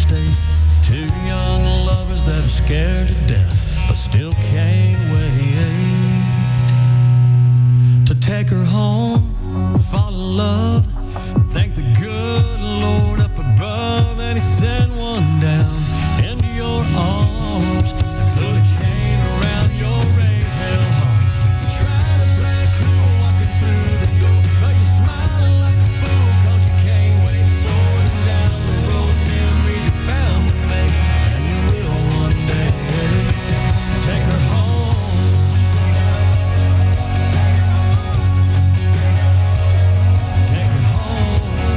interstate. Two young lovers that are scared to death, but still can't wait to take her home, fall in love, thank the good Lord up above, and He sent one down into your arms and put a chain around your raised hell heart. You try to play cool walking through the door, but you're smiling like a fool 'cause you can't wait for it. Down the road, memories you're bound to make, and you will one day. Take her home. Take her home.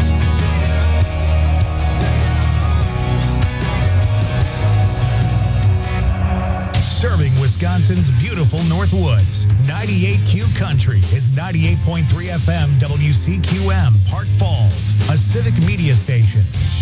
Serving Wisconsin's beautiful Northwoods. 98Q Country is 98.3 FM WCQM, Park Falls, a civic media station.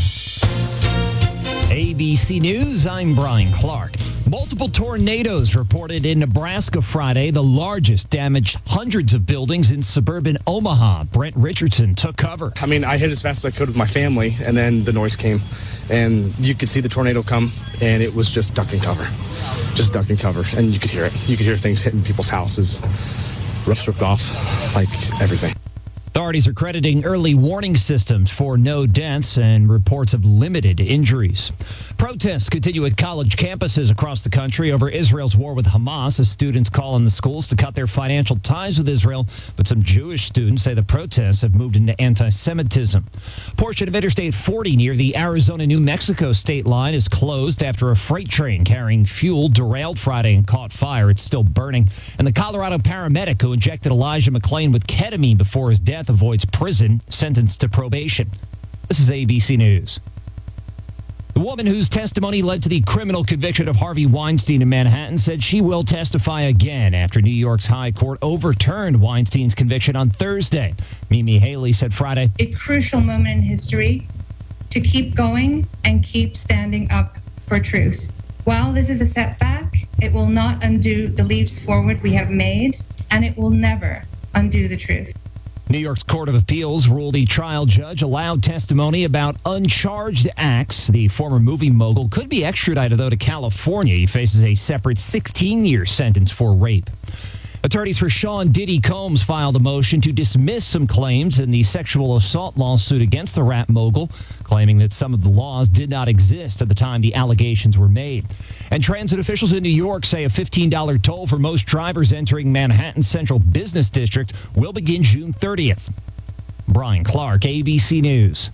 ABC News, I'm Brian Clark. Multiple tornadoes reported in Nebraska Friday. The largest damaged hundreds of buildings in suburban Omaha. Brent Richardson took cover. I mean, I hit as fast as I could with my family, and then the noise came, and you could see the tornado come, and it was just duck and cover. Just duck and cover, and you could hear it. You could hear things hitting people's houses, roofs ripped off, like everything. Authorities are crediting early warning systems for no deaths and reports of limited injuries. Protests continue at college campuses across the country over Israel's war with Hamas as students call on the schools to cut their financial ties with Israel. But some Jewish students say the protests have moved into anti-Semitism. A portion of Interstate 40 near the Arizona-New Mexico state line is closed after a freight train carrying fuel derailed Friday and caught fire. It's still burning. And the Colorado paramedic who injected Elijah McClain with ketamine before his death avoids prison, sentenced to probation. This is ABC News. The woman whose testimony led to the criminal conviction of Harvey Weinstein in Manhattan said she will testify again after New York's High Court overturned Weinstein's conviction on Thursday. Mimi Haley said Friday, "A crucial moment in history to keep going and keep standing up for truth. While this is a setback, it will not undo the leaps forward we have made, and it will never undo the truth." New York's Court of Appeals ruled a trial judge allowed testimony about uncharged acts. The former movie mogul could be extradited, though, to California. He faces a separate 16-year sentence for rape. Attorneys for Sean Diddy Combs filed a motion to dismiss some claims in the sexual assault lawsuit against the rap mogul, claiming that some of the laws did not exist at the time the allegations were made. And transit officials in New York say a $15 toll for most drivers entering Manhattan's Central Business District will begin June 30th. Brian Clark, ABC News.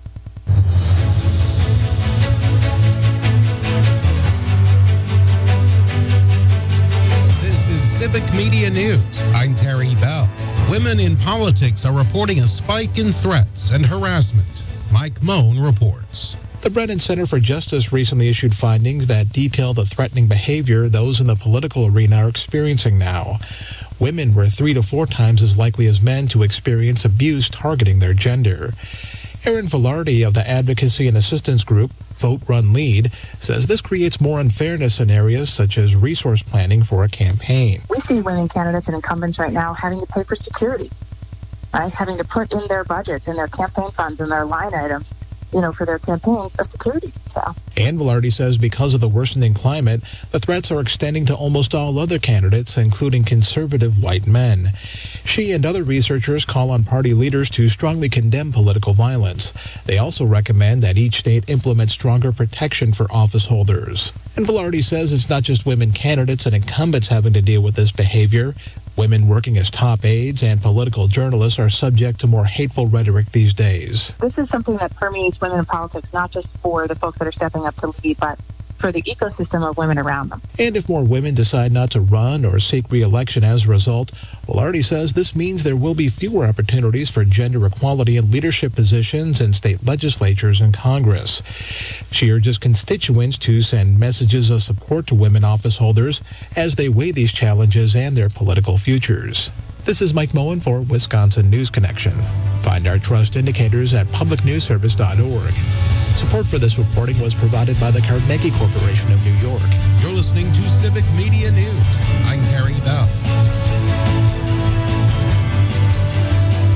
Civic Media News. I'm Terry Bell. Women in politics are reporting a spike in threats and harassment. Mike Moan reports. The Brennan Center for Justice recently issued findings that detail the threatening behavior those in the political arena are experiencing now. Women were 3 to 4 times as likely as men to experience abuse targeting their gender. Erin Velarde of the advocacy and assistance group Vote Run Lead says this creates more unfairness in areas such as resource planning for a campaign. We see women candidates and incumbents right now having to pay for security, right? Having to put in their budgets and their campaign funds and their line items, for their campaigns, a security detail. And Velarde says because of the worsening climate, the threats are extending to almost all other candidates, including conservative white men. She and other researchers call on party leaders to strongly condemn political violence. They also recommend that each state implement stronger protection for office holders. And Velarde says it's not just women candidates and incumbents having to deal with this behavior. Women working as top aides and political journalists are subject to more hateful rhetoric these days. This is something that permeates women in politics, not just for the folks that are stepping up to lead, but for the ecosystem of women around them. And if more women decide not to run or seek re-election as a result, Velarde says this means there will be fewer opportunities for gender equality in leadership positions in state legislatures and Congress. She urges constituents to send messages of support to women office holders as they weigh these challenges and their political futures. This is Mike Moen for Wisconsin News Connection. Find our trust indicators at publicnewsservice.org. Support for this reporting was provided by the Carnegie Corporation of New York. You're listening to Civic Media News. I'm Terry Bell.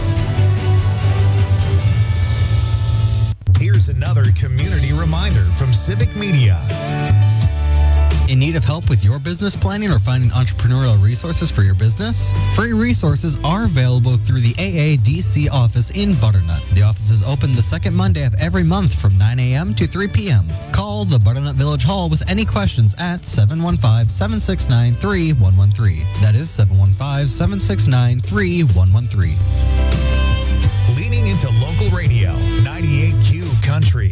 Here's another community reminder from Civic Media. In need of help with your business planning or finding entrepreneurial resources for your business? Free resources are available through the AADC office in Butternut. The office is open the second Monday of every month from 9 a.m. to 3 p.m. Call the Butternut Village Hall with any questions at 715-769-3113. That is 715-769-3113. Leaning into local radio, 98Q Country.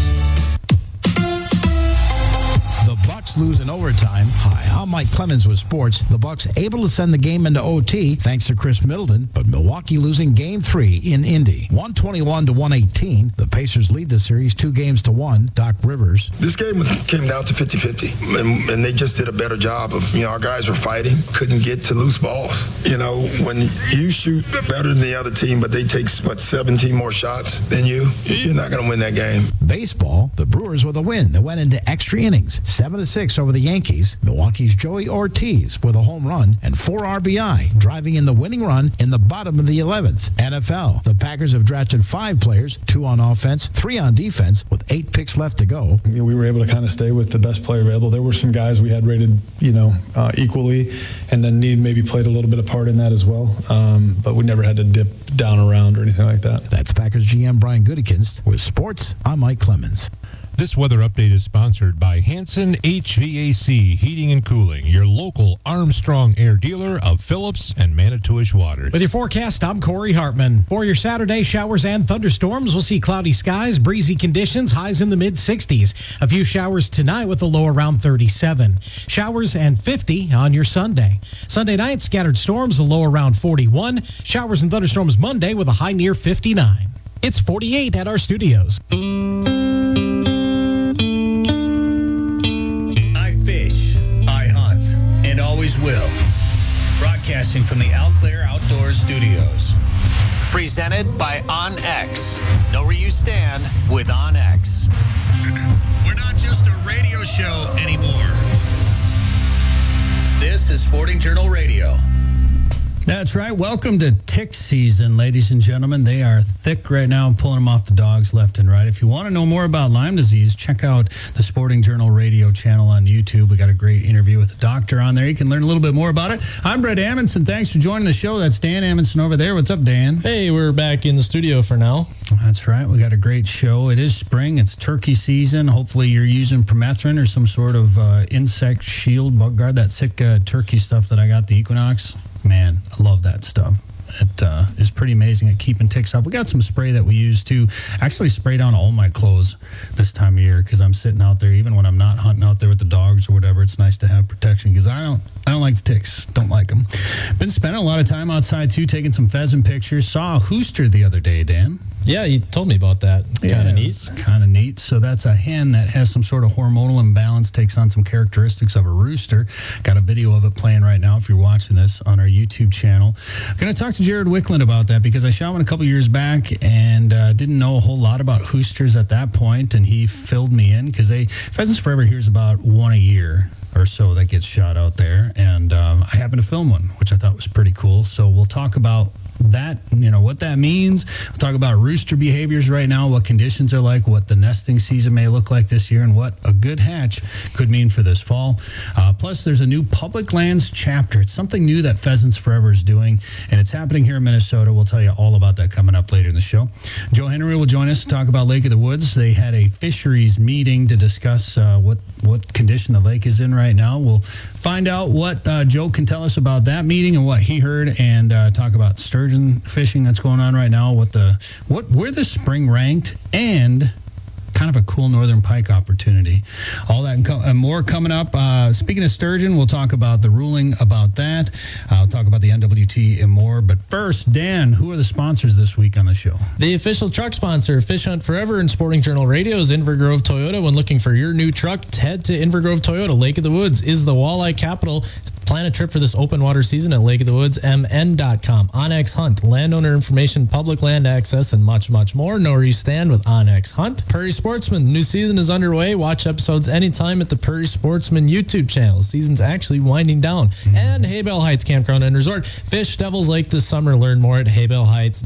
The Bucks lose in overtime. Hi, I'm Mike Clemens with sports. The Bucks able to send the game into OT thanks to Chris Middleton, but Milwaukee losing Game 3 in Indy. 121-118. The Pacers lead the series 2-1. Doc Rivers. This game came down to 50-50, and they just did a better job of, our guys were fighting, couldn't get to loose balls. When you shoot better than the other team, but they take, 17 more shots than you're not going to win that game. Baseball, the Brewers with a win that went into extra innings. 7-6 over the Yankees. Milwaukee's Joey Ortiz with a home run and 4 RBI, driving in the winning run in the bottom of the 11th. NFL, the Packers have drafted 5 players, 2 on offense, 3 on defense, with 8 picks left to go. We were able to kind of stay with the best player available. There were some guys we had rated, equally, and then Need maybe played a little bit of part in that as well. But we never had to dip down around or anything like that. That's Packers GM Brian Gutekunst. With sports, I'm Mike Clemens. This weather update is sponsored by Hanson HVAC Heating and Cooling, your local Armstrong Air dealer of Phillips and Manitowish Waters. With your forecast, I'm Corey Hartman. For your Saturday, showers and thunderstorms. We'll see cloudy skies, breezy conditions, highs in the mid-60s. A few showers tonight with a low around 37. Showers and 50 on your Sunday. Sunday night, scattered storms, a low around 41. Showers and thunderstorms Monday with a high near 59. It's 48 at our studios. Always will. Broadcasting from the Eau Claire Outdoor Studios. Presented by OnX. Know where you stand with OnX. We're not just a radio show anymore. This is Sporting Journal Radio. That's right. Welcome to tick season, ladies and gentlemen. They are thick right now. I'm pulling them off the dogs left and right. If you want to know more about Lyme disease, check out the Sporting Journal radio channel on YouTube. We got a great interview with the doctor on there. You can learn a little bit more about it. I'm Brett Amundsen. Thanks for joining the show. That's Dan Amundsen over there. What's up, Dan? Hey, we're back in the studio for now. That's right. We got a great show. It is spring. It's turkey season. Hopefully you're using permethrin or some sort of insect shield, bug guard, that sick turkey stuff that I got, the Equinox. Man, I love that stuff. It is pretty amazing at keeping ticks off. We got some spray that we use to actually spray down all my clothes this time of year because I'm sitting out there, even when I'm not hunting out there with the dogs or whatever. It's nice to have protection because I don't like the ticks. Don't like them. Been spending a lot of time outside too, taking some pheasant pictures. Saw a hooster the other day, Dan. Yeah, you told me about that. Kind of neat. Kind of neat. So that's a hen that has some sort of hormonal imbalance, takes on some characteristics of a rooster. Got a video of it playing right now if you're watching this on our YouTube channel. I'm going to talk to Jared Wickland about that because I shot one a couple years back and didn't know a whole lot about hoosters at that point, and he filled me in because Pheasants Forever hears about one a year or so that gets shot out there, and I happened to film one, which I thought was pretty cool. So we'll talk about that, what that means. We'll talk about rooster behaviors right now, what conditions are like, what the nesting season may look like this year, and what a good hatch could mean for this fall. Plus, there's a new public lands chapter. It's something new that Pheasants Forever is doing, and it's happening here in Minnesota. We'll tell you all about that coming up later in the show. Joe Henry will join us to talk about Lake of the Woods. They had a fisheries meeting to discuss what condition the lake is in right now. We'll find out what Joe can tell us about that meeting and what he heard, and talk about sturgeon fishing that's going on right now, where the spring ranked, and kind of a cool northern pike opportunity. All that and more coming up. Speaking of sturgeon, we'll talk about the ruling about that. I'll talk about the NWT and more. But first, Dan, who are the sponsors this week on the show? The official truck sponsor, Fish Hunt Forever and Sporting Journal Radio, is Inver Grove Toyota. When looking for your new truck, head to Inver Grove Toyota. Lake of the Woods is the walleye capital. Plan a trip for this open water season at lakeofthewoodsmn.com. OnX Hunt, landowner information, public land access, and much, much more. Know where you stand with OnX Hunt. Prairie Sportsman, the new season is underway. Watch episodes anytime at the Prairie Sportsman YouTube channel. Season's actually winding down. And Haybell Heights Campground and Resort. Fish Devil's Lake this summer. Learn more at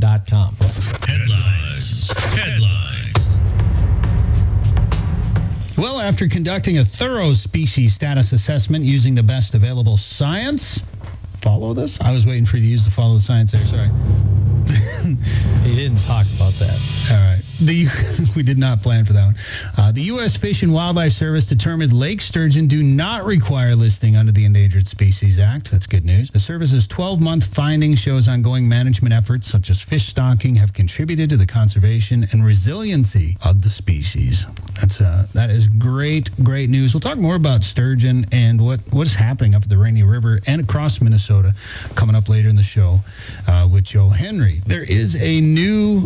haybellheights.com. Headlines. Well, after conducting a thorough species status assessment using the best available science, follow this? I was waiting for you to use the follow the science there, sorry. He didn't talk about that. All right. We did not plan for that one. The U.S. Fish and Wildlife Service determined lake sturgeon do not require listing under the Endangered Species Act. That's good news. The service's 12-month finding shows ongoing management efforts such as fish stocking have contributed to the conservation and resiliency of the species. That is great news. We'll talk more about sturgeon and what is happening up at the Rainy River and across Minnesota coming up later in the show with Joe Henry. There is a new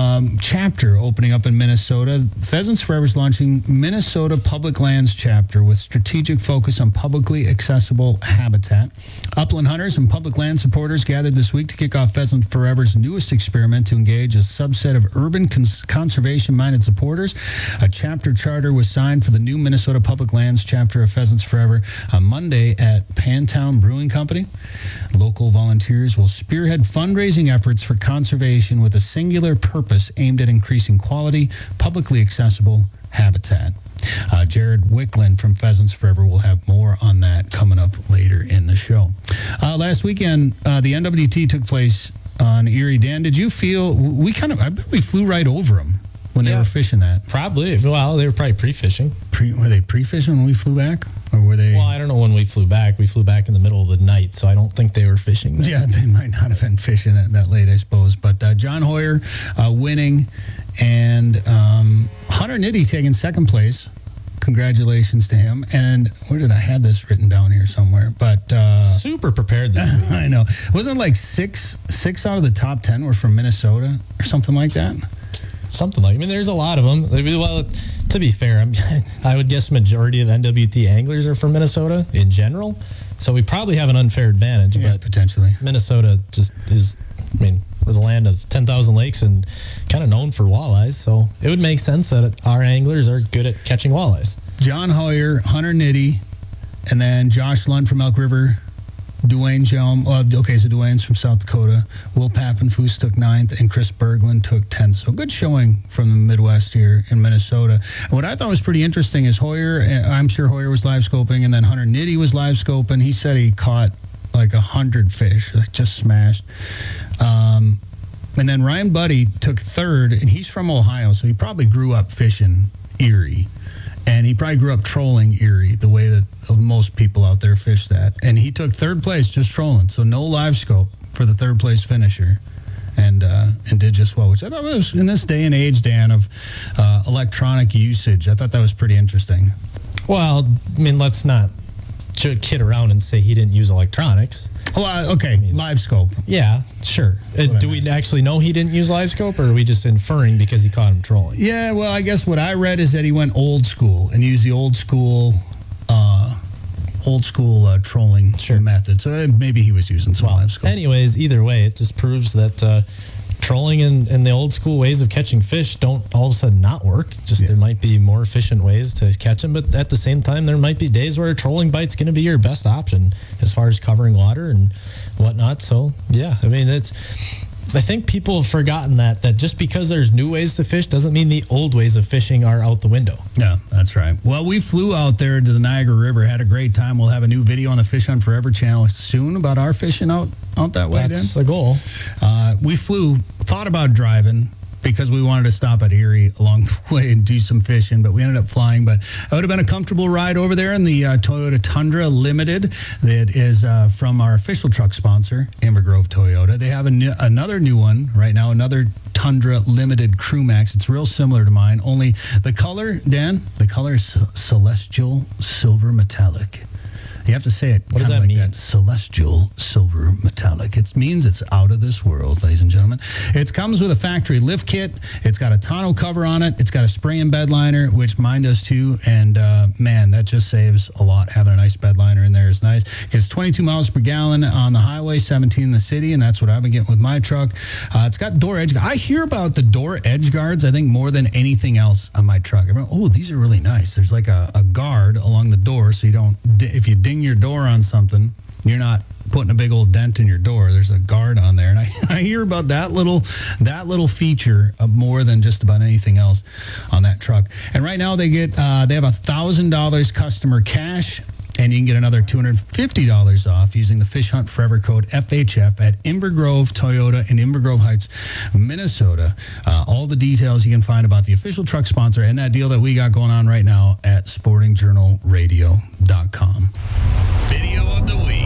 chapter opening up in Minnesota. Pheasants Forever is launching Minnesota Public Lands chapter with strategic focus on publicly accessible habitat. Upland hunters and public land supporters gathered this week to kick off Pheasant Forever's newest experiment to engage a subset of urban conservation-minded supporters. A chapter charter was signed for the new Minnesota Public Lands chapter of Pheasants Forever on Monday at Pantown Brewing Company. Local volunteers will spearhead fundraising efforts for conservation with a singular purpose aimed at increasing quality, publicly accessible habitat. Jared Wicklund from Pheasants Forever will have more on that coming up later in the show. Last weekend, the NWT took place on Erie. Dan, did you feel, I bet we flew right over them when they were fishing that? Probably. Well, they were probably pre-fishing. Were they pre-fishing when we flew back? Or were they? Well, I don't know when we flew back. We flew back in the middle of the night, so I don't think they were fishing then. Yeah, they might not have been fishing that late, I suppose. But John Hoyer winning and Hunter Nitty taking second place. Congratulations to him. And where did I have this written down here somewhere? But super prepared this week. I know. Wasn't it like six out of the top 10 were from Minnesota or something like that? Something like, there's a lot of them. Well, to be fair, I would guess majority of NWT anglers are from Minnesota in general. So we probably have an unfair advantage, but potentially Minnesota just is, we're the land of 10,000 lakes and kind of known for walleyes. So it would make sense that our anglers are good at catching walleyes. John Hoyer, Hunter Nitty, and then Josh Lund from Elk River, Dwayne Jelm. So Dwayne's from South Dakota. Will Pappenfuss took 9th, and Chris Berglund took 10th. So good showing from the Midwest here in Minnesota. And what I thought was pretty interesting is Hoyer, I'm sure Hoyer was live scoping, and then Hunter Nitty was live scoping. He said he caught like 100 fish, just smashed. And then Ryan Buddy took 3rd, and he's from Ohio, so he probably grew up fishing Erie. And he probably grew up trolling Erie the way that most people out there fish that. And he took 3rd place just trolling. So no live scope for the 3rd place finisher. And did just well, which I thought was in this day and age, Dan, of electronic usage. I thought that was pretty interesting. Well, let's not kid around and say he didn't use electronics. Well, okay, live scope. Yeah, sure. Do we actually know he didn't use live scope, or are we just inferring because he caught him trolling? Yeah, well, I guess what I read is that he went old school and used the old school trolling method. So maybe he was using some live scope. Anyways, either way, it just proves that trolling and the old school ways of catching fish don't all of a sudden not work. There might be more efficient ways to catch them, but at the same time, there might be days where a trolling bite's going to be your best option as far as covering water and whatnot. So, yeah, I think people have forgotten that just because there's new ways to fish doesn't mean the old ways of fishing are out the window. Yeah, that's right. Well, we flew out there to the Niagara River, had a great time. We'll have a new video on the Fish Hunt Forever channel soon about our fishing out that way. That's the goal. We thought about driving because we wanted to stop at Erie along the way and do some fishing, but we ended up flying. But it would have been a comfortable ride over there in the Toyota Tundra Limited that is from our official truck sponsor, Amber Grove Toyota. They have another new one right now, another Tundra Limited Crew Max. It's real similar to mine, only the color, Dan, the color is celestial silver metallic. You have to say it. What does that mean? That celestial silver metallic. It means it's out of this world, ladies and gentlemen. It comes with a factory lift kit. It's got a tonneau cover on it. It's got a spray and bed liner, which mine does too. And man, that just saves a lot. Having a nice bed liner in there is nice. It's 22 miles per gallon on the highway, 17 in the city, and that's what I've been getting with my truck. It's got door edge. I hear about the door edge guards, I think, more than anything else on my truck. These are really nice. There's like a guard along the door, so you don't, if you ding your door on something, you're not putting a big old dent in your door. There's a guard on there, and I hear about that little feature of more than just about anything else on that truck. And right now they have $1,000 customer cash, and you can get another $250 off using the Fish Hunt Forever code FHF at Inver Grove Toyota in Inver Grove Heights, Minnesota. All the details you can find about the official truck sponsor and that deal that we got going on right now at sportingjournalradio.com. Video of the week.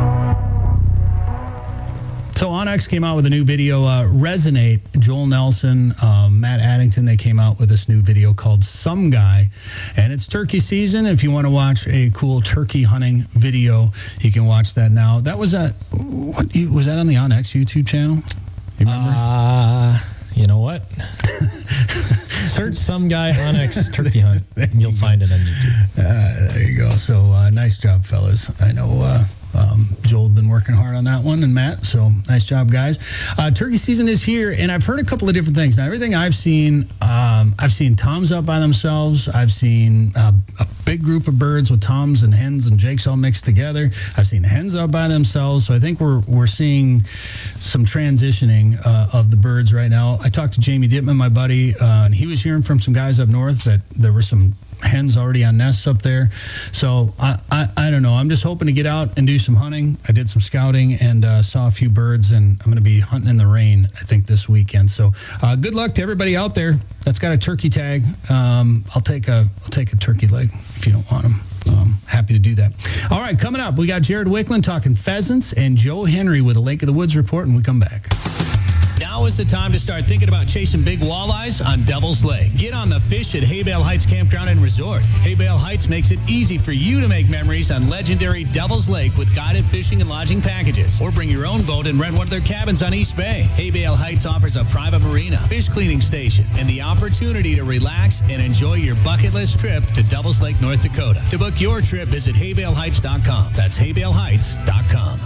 So onX came out with a new video, Resonate. Joel Nelson, Matt Addington, they came out with this new video called Some Guy. And it's turkey season. If you want to watch a cool turkey hunting video, you can watch that now. That was was that on the onX YouTube channel? You remember? You know what? Search Some Guy onX turkey hunt. And you'll find it on YouTube. There you go. So nice job, fellas. I know Joel had been working hard on that one, and Matt, so nice job, guys. Turkey season is here, and I've heard a couple of different things. Now, everything I've seen toms up by themselves. I've seen a big group of birds with toms and hens and jakes all mixed together. I've seen hens up by themselves, so I think we're seeing some transitioning of the birds right now. I talked to Jamie Dittman, my buddy, and he was hearing from some guys up north that there were some hens already on nests up there. So I don't know. I'm just hoping to get out and do some hunting. I did some scouting and saw a few birds, and I'm going to be hunting in the rain, I think, this weekend. So good luck to everybody out there that's got a turkey tag. I'll take a turkey leg if you don't want them. Happy to do that. All right, coming up, we got Jared Wickland talking pheasants and Joe Henry with a Lake of the Woods report, and we come back. Now is the time to start thinking about chasing big walleyes on Devil's Lake. Get on the fish at Haybale Heights Campground and Resort. Haybale Heights makes it easy for you to make memories on legendary Devil's Lake with guided fishing and lodging packages. Or bring your own boat and rent one of their cabins on East Bay. Haybale Heights offers a private marina, fish cleaning station, and the opportunity to relax and enjoy your bucket list trip to Devil's Lake, North Dakota. To book your trip, visit haybaleheights.com. That's haybaleheights.com.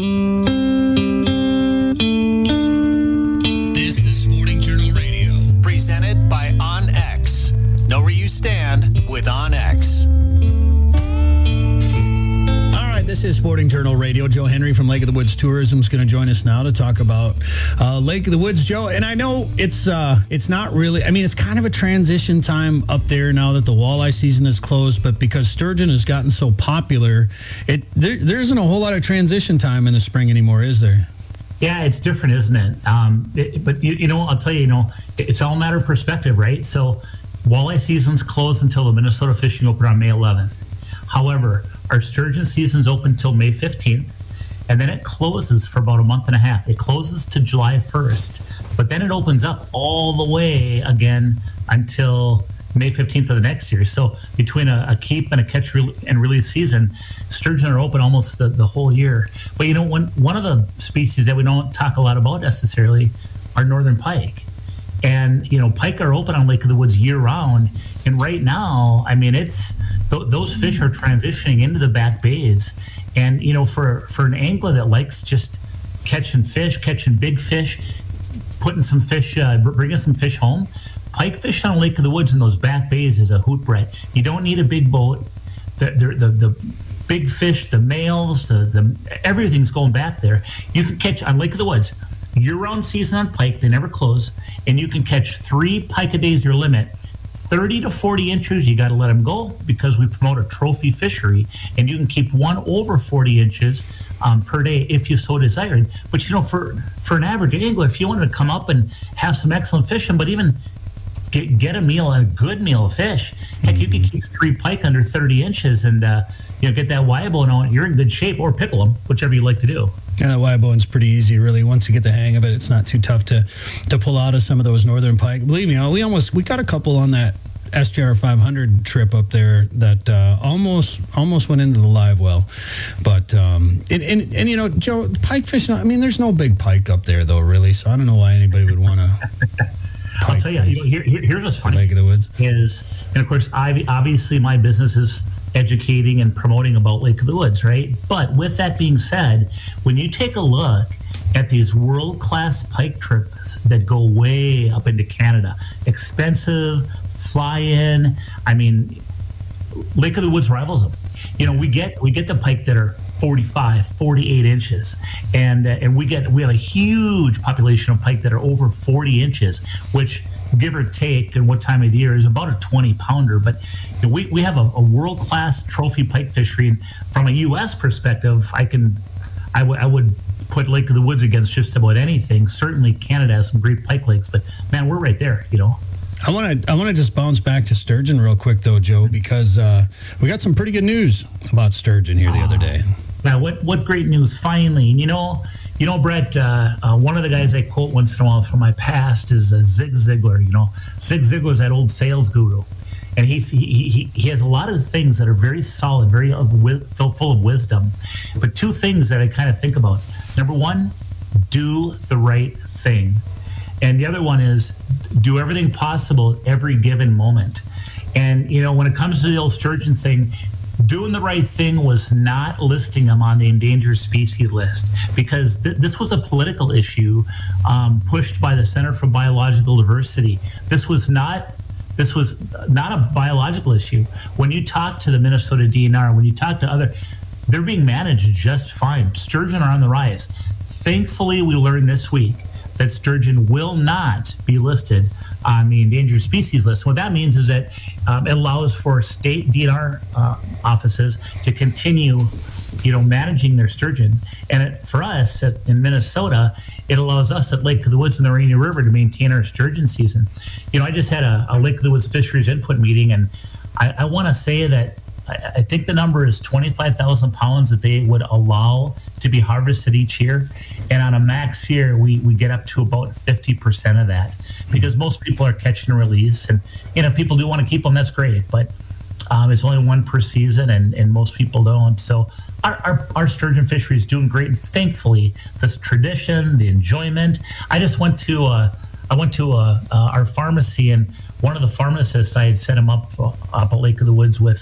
This is Sporting Journal Radio, presented by OnX. Know where you stand with OnX. All right, this is Sporting Journal Radio. Joe Henry from Lake of the Woods Tourism is going to join us now to talk about Lake of the Woods. Joe, and I know it's not really, I mean, it's kind of a transition time up there now that the walleye season is closed, but because sturgeon has gotten so popular, there isn't a whole lot of transition time in the spring anymore, is there? Yeah, it's different, isn't it? But you know, I'll tell you, it's all a matter of perspective, right? So walleye season's closed until the Minnesota Fishing Open on May 11th. However, our sturgeon season's open until May 15th, and then it closes for about a month and a half. It closes to July 1st, but then it opens up all the way again until May 15th of the next year. So between a keep and a catch and release season, sturgeon are open almost the whole year. But you know, one of the species that we don't talk a lot about necessarily are northern pike. And, you know, pike are open on Lake of the Woods year round. And right now, I mean, those fish are transitioning into the back bays. And, you know, for an angler that likes just catching big fish, putting some fish, bringing some fish home, pike fish on Lake of the Woods in those back bays is a hoot, Brett. You don't need a big boat. The big fish, the males, everything's going back there. You can catch on Lake of the Woods year-round season on pike. They never close, and you can catch 3 pike a day is your limit. 30 to 40 inches, you got to let them go because we promote a trophy fishery, and you can keep one over 40 inches per day if you so desired. But you know, for an average angler, if you wanted to come up and have some excellent fishing, but even get a good meal of fish. Heck, you could keep 3 pike under 30 inches and get that Y bone on. You're in good shape, or pickle them, whichever you like to do. Yeah, that Y bone's pretty easy, really. Once you get the hang of it, it's not too tough to pull out of some of those northern pike. Believe me, we got a couple on that SJR 500 trip up there that almost went into the live well. But and you know, Joe, pike fishing, I mean, there's no big pike up there though, really. So I don't know why anybody would want to. I'll tell you, here's what's funny. Lake of the Woods and of course, obviously my business is educating and promoting about Lake of the Woods, right? But with that being said, when you take a look at these world-class pike trips that go way up into Canada, expensive, fly in, I mean, Lake of the Woods rivals them. You know, we get the pike that are 45, 48 inches, and we have a huge population of pike that are over 40 inches, which, give or take, in what time of the year, is about a 20-pounder. But we have a world-class trophy pike fishery, and from a U.S. perspective, I would put Lake of the Woods against just about anything. Certainly, Canada has some great pike lakes, but man, we're right there. I want to just bounce back to sturgeon real quick though, Joe, because we got some pretty good news about sturgeon here the other day. Yeah, what great news! Finally, and you know, Brett. One of the guys I quote once in a while from my past is Zig Ziglar. Zig Ziglar is that old sales guru, and he has a lot of things that are very solid, very full of wisdom. But two things that I kind of think about: number one, do the right thing, and the other one is do everything possible every given moment. And when it comes to the old sturgeon thing, doing the right thing was not listing them on the endangered species list, because this was a political issue pushed by the Center for Biological Diversity. This was not a biological issue. When you talk to the Minnesota DNR, when you talk to they're being managed just fine. Sturgeon are on the rise. Thankfully, we learned this week that sturgeon will not be listed on the endangered species list. What that means is that it allows for state DNR offices to continue, managing their sturgeon. And for us in Minnesota, it allows us at Lake of the Woods and the Rainy River to maintain our sturgeon season. I just had a Lake of the Woods fisheries input meeting, and I want to say that I think the number is 25,000 pounds that they would allow to be harvested each year. And on a max year, we get up to about 50% of that, because most people are catch and release. And, if people do want to keep them, that's great. But it's only one per season, and most people don't. So our sturgeon fishery is doing great. And thankfully, this tradition, the enjoyment. I just went to our pharmacy, and one of the pharmacists, I had set him up at Lake of the Woods with,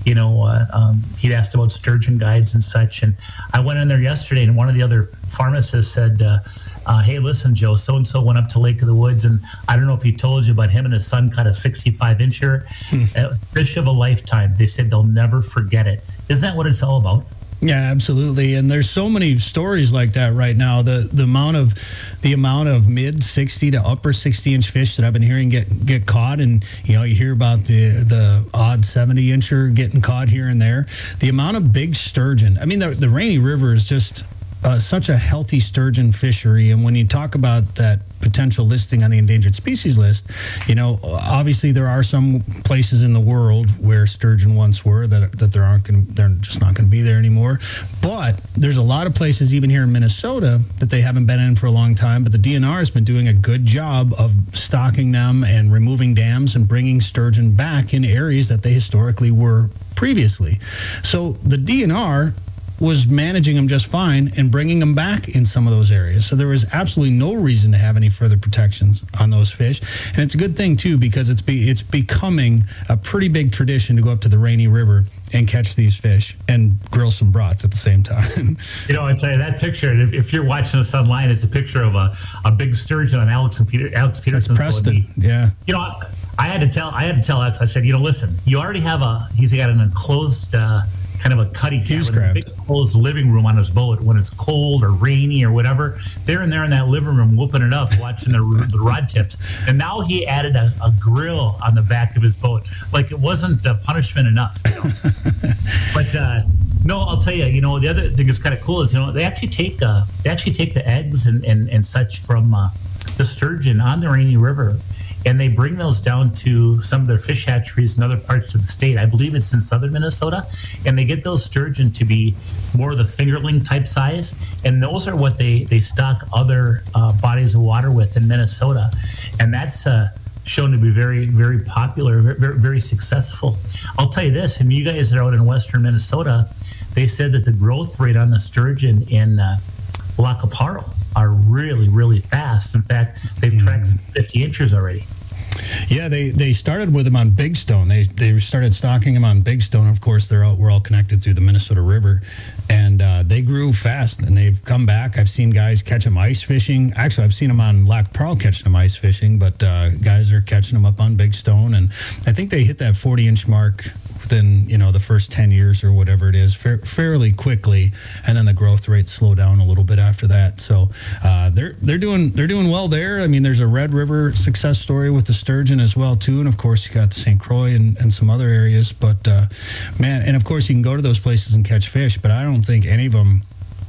he'd asked about sturgeon guides and such. And I went in there yesterday, and one of the other pharmacists said, hey, listen, Joe, so-and-so went up to Lake of the Woods, and I don't know if he told you, but him and his son caught a 65-incher, fish of a lifetime. They said they'll never forget it. Isn't that what it's all about? Yeah, absolutely. And there's so many stories like that right now. The amount of mid 60 to upper 60-inch fish that I've been hearing get caught, and you hear about the odd 70-incher getting caught here and there. The amount of big sturgeon. I mean, the Rainy River is just such a healthy sturgeon fishery. And when you talk about that potential listing on the endangered species list, obviously there are some places in the world where sturgeon once were that they're just not going to be there anymore. But there's a lot of places, even here in Minnesota, that they haven't been in for a long time. But the DNR has been doing a good job of stocking them and removing dams and bringing sturgeon back in areas that they historically were previously. So the DNR was managing them just fine and bringing them back in some of those areas. So there was absolutely no reason to have any further protections on those fish. And it's a good thing, too, because it's becoming a pretty big tradition to go up to the Rainy River and catch these fish and grill some brats at the same time. I tell you, that picture, if you're watching this online, it's a picture of a big sturgeon on Alex Peterson's That's Preston, yeah. I had to tell Alex, I said, listen, you already have he's got an enclosed kind of a cutty cabin, a big closed living room on his boat. When it's cold or rainy or whatever, they're in there in that living room whooping it up, watching the rod tips. And now he added a grill on the back of his boat. Like it wasn't punishment enough. But no, I'll tell you, the other thing that's kind of cool is, they actually take the eggs and such from the sturgeon on the Rainy River, and they bring those down to some of their fish hatcheries in other parts of the state. I believe it's in southern Minnesota. And they get those sturgeon to be more of the fingerling type size. And those are what they stock other bodies of water with in Minnesota. And that's shown to be very, very popular, very, very successful. I'll tell you this, and you guys that are out in western Minnesota, they said that the growth rate on the sturgeon in Lac qui Parle are really, really fast. In fact, they've tracked 50 inches already. Yeah, they started with them on Big Stone. They started stocking them on Big Stone. Of course, we're all connected through the Minnesota River, and they grew fast. And they've come back. I've seen guys catch them ice fishing. Actually, I've seen them on Lac qui Parle catching them ice fishing, but guys are catching them up on Big Stone, and I think they hit that 40-inch mark within, the first 10 years or whatever it is, fairly quickly, and then the growth rates slow down a little bit after that. So they're doing well there. I mean, there's a Red River success story with the sturgeon as well too, and of course you got the St. Croix and some other areas. But man, and of course you can go to those places and catch fish, but I don't think any of them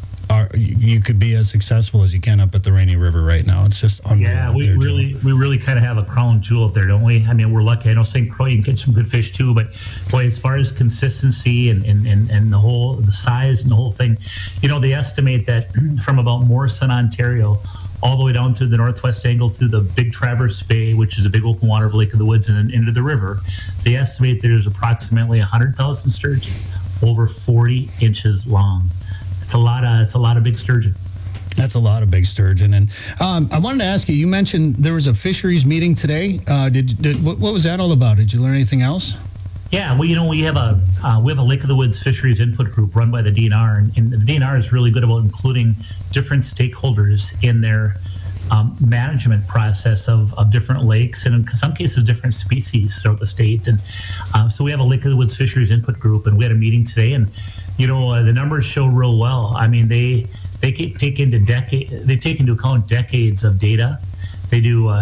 you could be as successful as you can up at the Rainy River right now. It's just unreal. Yeah, we really kind of have a crown jewel up there, don't we? I mean, we're lucky. I know St. Croix, you can catch some good fish too, but boy, as far as consistency and the size and the whole thing, they estimate that from about Morrison, Ontario, all the way down through the northwest angle through the Big Traverse Bay, which is a big open water of Lake of the Woods, and then into the river, they estimate that there's approximately 100,000 sturgeon, over 40 inches long. It's a lot of big sturgeon. That's a lot of big sturgeon. And I wanted to ask you, you mentioned there was a fisheries meeting today. What was that all about? Did you learn anything else? Yeah, well, we have a Lake of the Woods fisheries input group run by the DNR, and the DNR is really good about including different stakeholders in their management process of different lakes, and in some cases different species throughout the state. And so we have a Lake of the Woods fisheries input group, and we had a meeting today, and the numbers show real well. I mean, they take into account decades of data. They do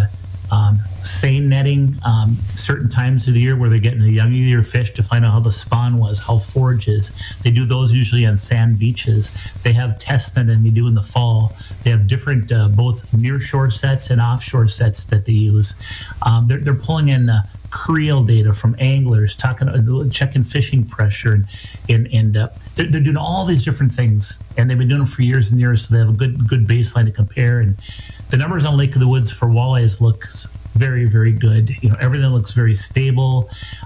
seine netting certain times of the year where they're getting the young of the year fish to find out how the spawn was, how forage is. They do those usually on sand beaches. They have test netting they do in the fall. They have different both near shore sets and offshore sets that they use. They're pulling in creel data from anglers, checking fishing pressure, and they're doing all these different things, and they've been doing them for years and years, so they have a good baseline to compare. And the numbers on Lake of the Woods for walleyes looks very, very good. Everything looks very stable.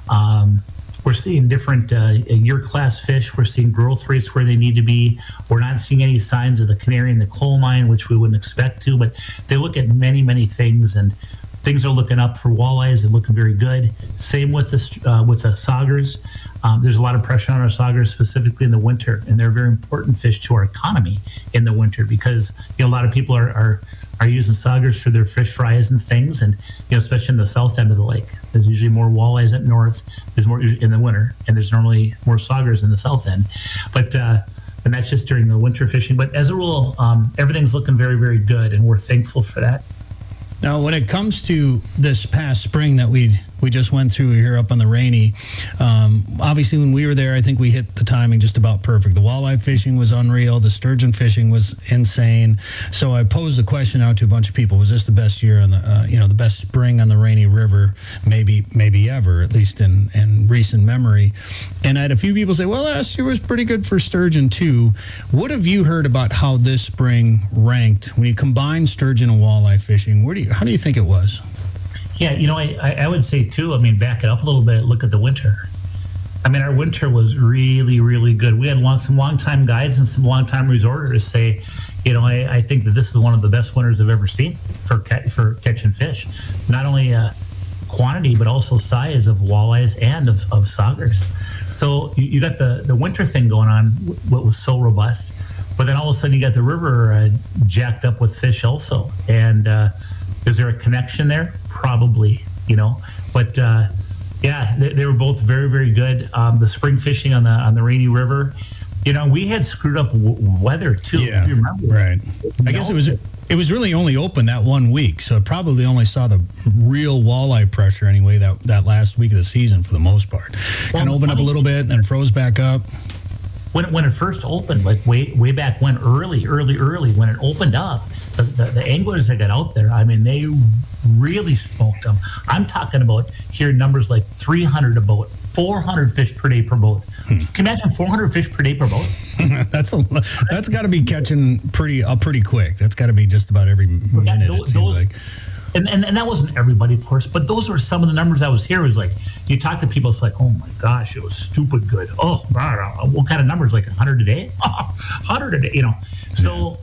We're seeing different year class fish. We're seeing growth rates where they need to be. We're not seeing any signs of the canary in the coal mine, which we wouldn't expect to, but they look at many, many things, and things are looking up for walleyes. They're looking very good. Same with the saugers. There's a lot of pressure on our saugers, specifically in the winter, and they're a very important fish to our economy in the winter because a lot of people are using saugers for their fish fries and things, and especially in the south end of the lake. There's usually more walleyes up north. There's more in the winter, and there's normally more saugers in the south end. But and that's just during the winter fishing. But as a rule, everything's looking very, very good, and we're thankful for that. Now, when it comes to this past spring that we just went through here up on the Rainy, obviously when we were there, I think we hit the timing just about perfect. The walleye fishing was unreal. The sturgeon fishing was insane. So I posed the question out to a bunch of people: was this the best year on the, the best spring on the Rainy River, maybe ever, at least in recent memory? And I had a few people say, well, last year was pretty good for sturgeon too. What have you heard about how this spring ranked when you combine sturgeon and walleye fishing? How do you think it was? Yeah, I would say too, back it up a little bit, look at the winter. Our winter was really, really good. We had some long-time guides and some long-time resorters say, I think that this is one of the best winters I've ever seen for catching fish. Not only quantity, but also size of walleyes and of saugers. So you got the winter thing going on, what was so robust. But then all of a sudden you got the river jacked up with fish also. And is there a connection there? Probably, But yeah, they were both very, very good. The spring fishing on the Rainy River, we had screwed up weather too. Yeah, if you remember. Right. I guess it was really only open that 1 week, so it probably only saw the real walleye pressure anyway that last week of the season for the most part. Kind of opened up a little bit and then froze back up. When it first opened, like way back when, early when it opened up, the anglers that got out there, they really smoked them. I'm talking about hearing numbers like 300 a boat, 400 fish per day per boat. Can you imagine 400 fish per day per boat? That's got to be catching pretty quick. That's got to be just about every minute, it seems like. And that wasn't everybody, of course, but those were some of the numbers I was hearing. It was like, you talk to people, it's like, oh my gosh, it was stupid good. Oh, what kind of numbers? Like 100 a day? 100 a day, So,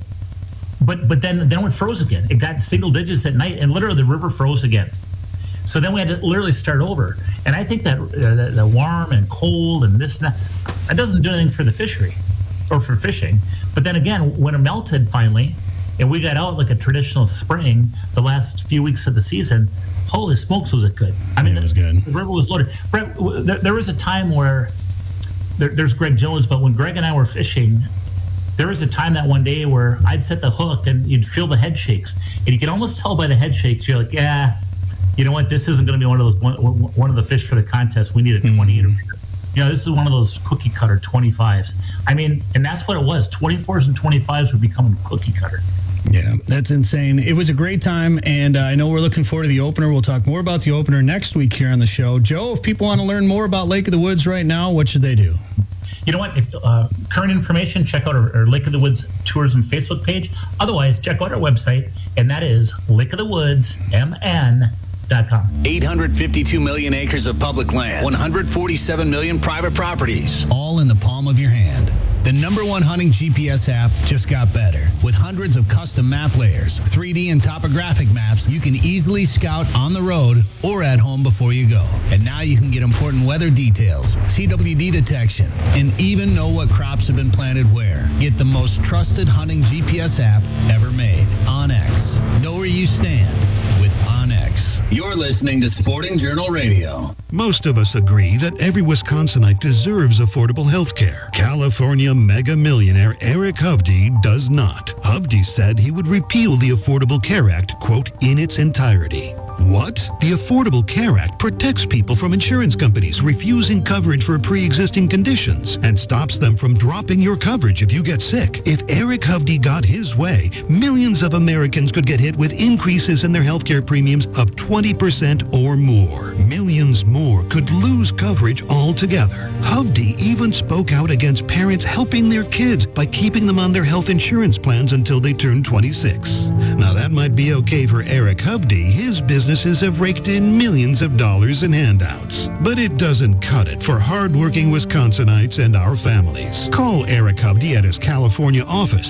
but then it froze again. It got single digits at night, and literally the river froze again. So then we had to literally start over. And I think that the warm and cold and this and that doesn't do anything for the fishery or for fishing. But then again, when it melted finally, and we got out like a traditional spring the last few weeks of the season, holy smokes, was it good. I mean, it was good. The river was loaded. Brett, there was a time where there's Greg Jones, but when Greg and I were fishing, there was a time that one day where I'd set the hook and you'd feel the head shakes, and you could almost tell by the head shakes. You're like, yeah, you know what? This isn't going to be one of the fish for the contest. We need a 28. This is one of those cookie cutter 25s. I mean, and that's what it was. 24s and 25s were becoming cookie cutter. Yeah, that's insane. It was a great time, and I know we're looking forward to the opener. We'll talk more about the opener next week here on the show. Joe, if people want to learn more about Lake of the Woods right now, what should they do? You know what? If current information, check out our Lake of the Woods Tourism Facebook page. Otherwise, check out our website, and that is lakeofthewoodsmn.com. 852 million acres of public land, 147 million private properties, all in the palm of your hand. The #1 hunting GPS app just got better. With hundreds of custom map layers, 3D and topographic maps, you can easily scout on the road or at home before you go. And now you can get important weather details, CWD detection, and even know what crops have been planted where. Get the most trusted hunting GPS app ever made. OnX. Know where you stand with OnX. You're listening to Sporting Journal Radio. Most of us agree that every Wisconsinite deserves affordable health care. California mega millionaire Eric Hovde does not. Hovde said he would repeal the Affordable Care Act, quote, in its entirety. What? The Affordable Care Act protects people from insurance companies refusing coverage for pre-existing conditions and stops them from dropping your coverage if you get sick. If Eric Hovde got his way, millions of Americans could get hit with increases in their health care premiums of 20% or more. Millions more could lose coverage altogether. Hovde even spoke out against parents helping their kids by keeping them on their health insurance plans until they turn 26. Now that might be okay for Eric Hovde. His businesses have raked in millions of dollars in handouts. But it doesn't cut it for hardworking Wisconsinites and our families. Call Eric Hovde at his California office,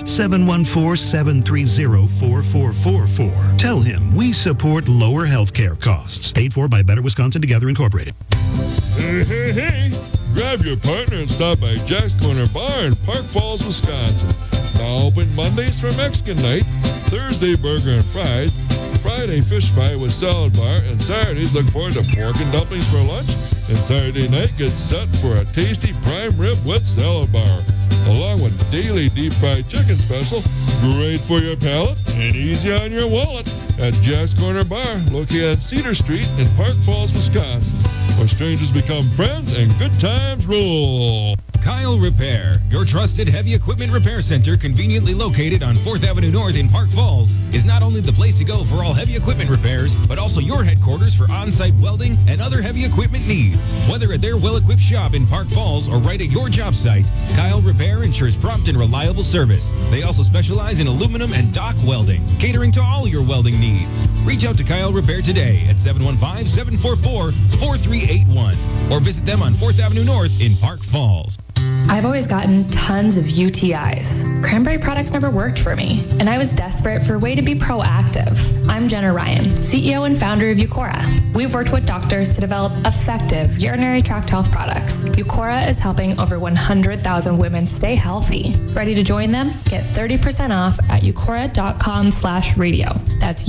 714-730-4444. Tell him we support lower health care costs. Paid for by Better Wisconsin Together Incorporated. Hey, hey, hey! Grab your partner and stop by Jack's Corner Bar in Park Falls, Wisconsin. Now open Mondays for Mexican night, Thursday burger and fries, Friday fish fry with salad bar, and Saturdays look forward to pork and dumplings for lunch, and Saturday night gets set for a tasty prime rib with salad bar, along with daily deep fried chicken special, great for your palate and easy on your wallet at Jack's Corner Bar, located on Cedar Street in Park Falls, Wisconsin, where strangers become friends and good times rule. Kyle Repair, your trusted heavy equipment repair center conveniently located on 4th Avenue North in Park Falls, is not only the place to go for all heavy equipment repairs, but also your headquarters for on-site welding and other heavy equipment needs. Whether at their well-equipped shop in Park Falls or right at your job site, Kyle Repair ensures prompt and reliable service. They also specialize in aluminum and dock welding, catering to all your welding needs. Reach out to Kyle Repair today at 715-744-4381 or visit them on 4th Avenue North in Park Falls. I've always gotten tons of UTIs. Cranberry products never worked for me, and I was desperate for a way to be proactive. I'm Jenna Ryan, CEO and founder of Eucora. We've worked with doctors to develop effective urinary tract health products. Eucora is helping over 100,000 women stay healthy. Ready to join them? Get 30% off at eucora.com/radio. That's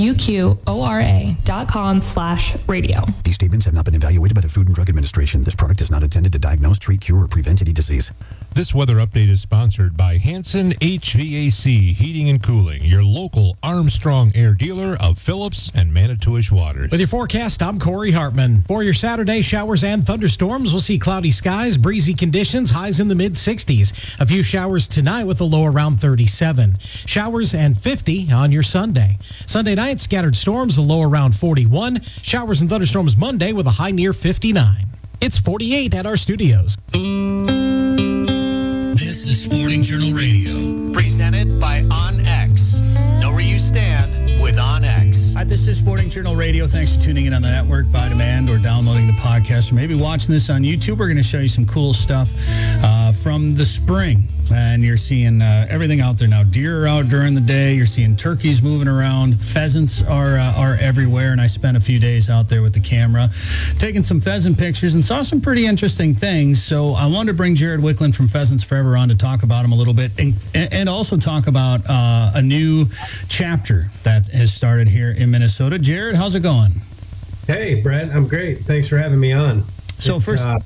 UQORA.com/radio. These statements have not been evaluated by the Food and Drug Administration. This product is not intended to diagnose, treat, cure, or prevent any disease. This weather update is sponsored by Hanson HVAC Heating and Cooling, your local Armstrong Air dealer of Phillips and Manitowish Waters. With your forecast, I'm Corey Hartman. For your Saturday, showers and thunderstorms. We'll see cloudy skies, breezy conditions, highs in the mid-60s. A few showers tonight with a low around 37. Showers and 50 on your Sunday. Sunday night, scattered storms, a low around 41. Showers and thunderstorms Monday with a high near 59. It's 48 at our studios. This is Sporting Journal Radio, presented by OnX. Know where you stand with OnX. Hi, this is Sporting Journal Radio. Thanks for tuning in on the network, by demand, or downloading the podcast, or maybe watching this on YouTube. We're going to show you some cool stuff from the spring, and you're seeing everything out there now. Deer are out during the day. You're seeing turkeys moving around. Pheasants are everywhere, and I spent a few days out there with the camera taking some pheasant pictures and saw some pretty interesting things. So I wanted to bring Jared Wickland from Pheasants Forever on to talk about him a little bit and also talk about a new chapter that has started here in Minnesota. Jared, how's it going? Hey, Brett, I'm great. Thanks for having me on. So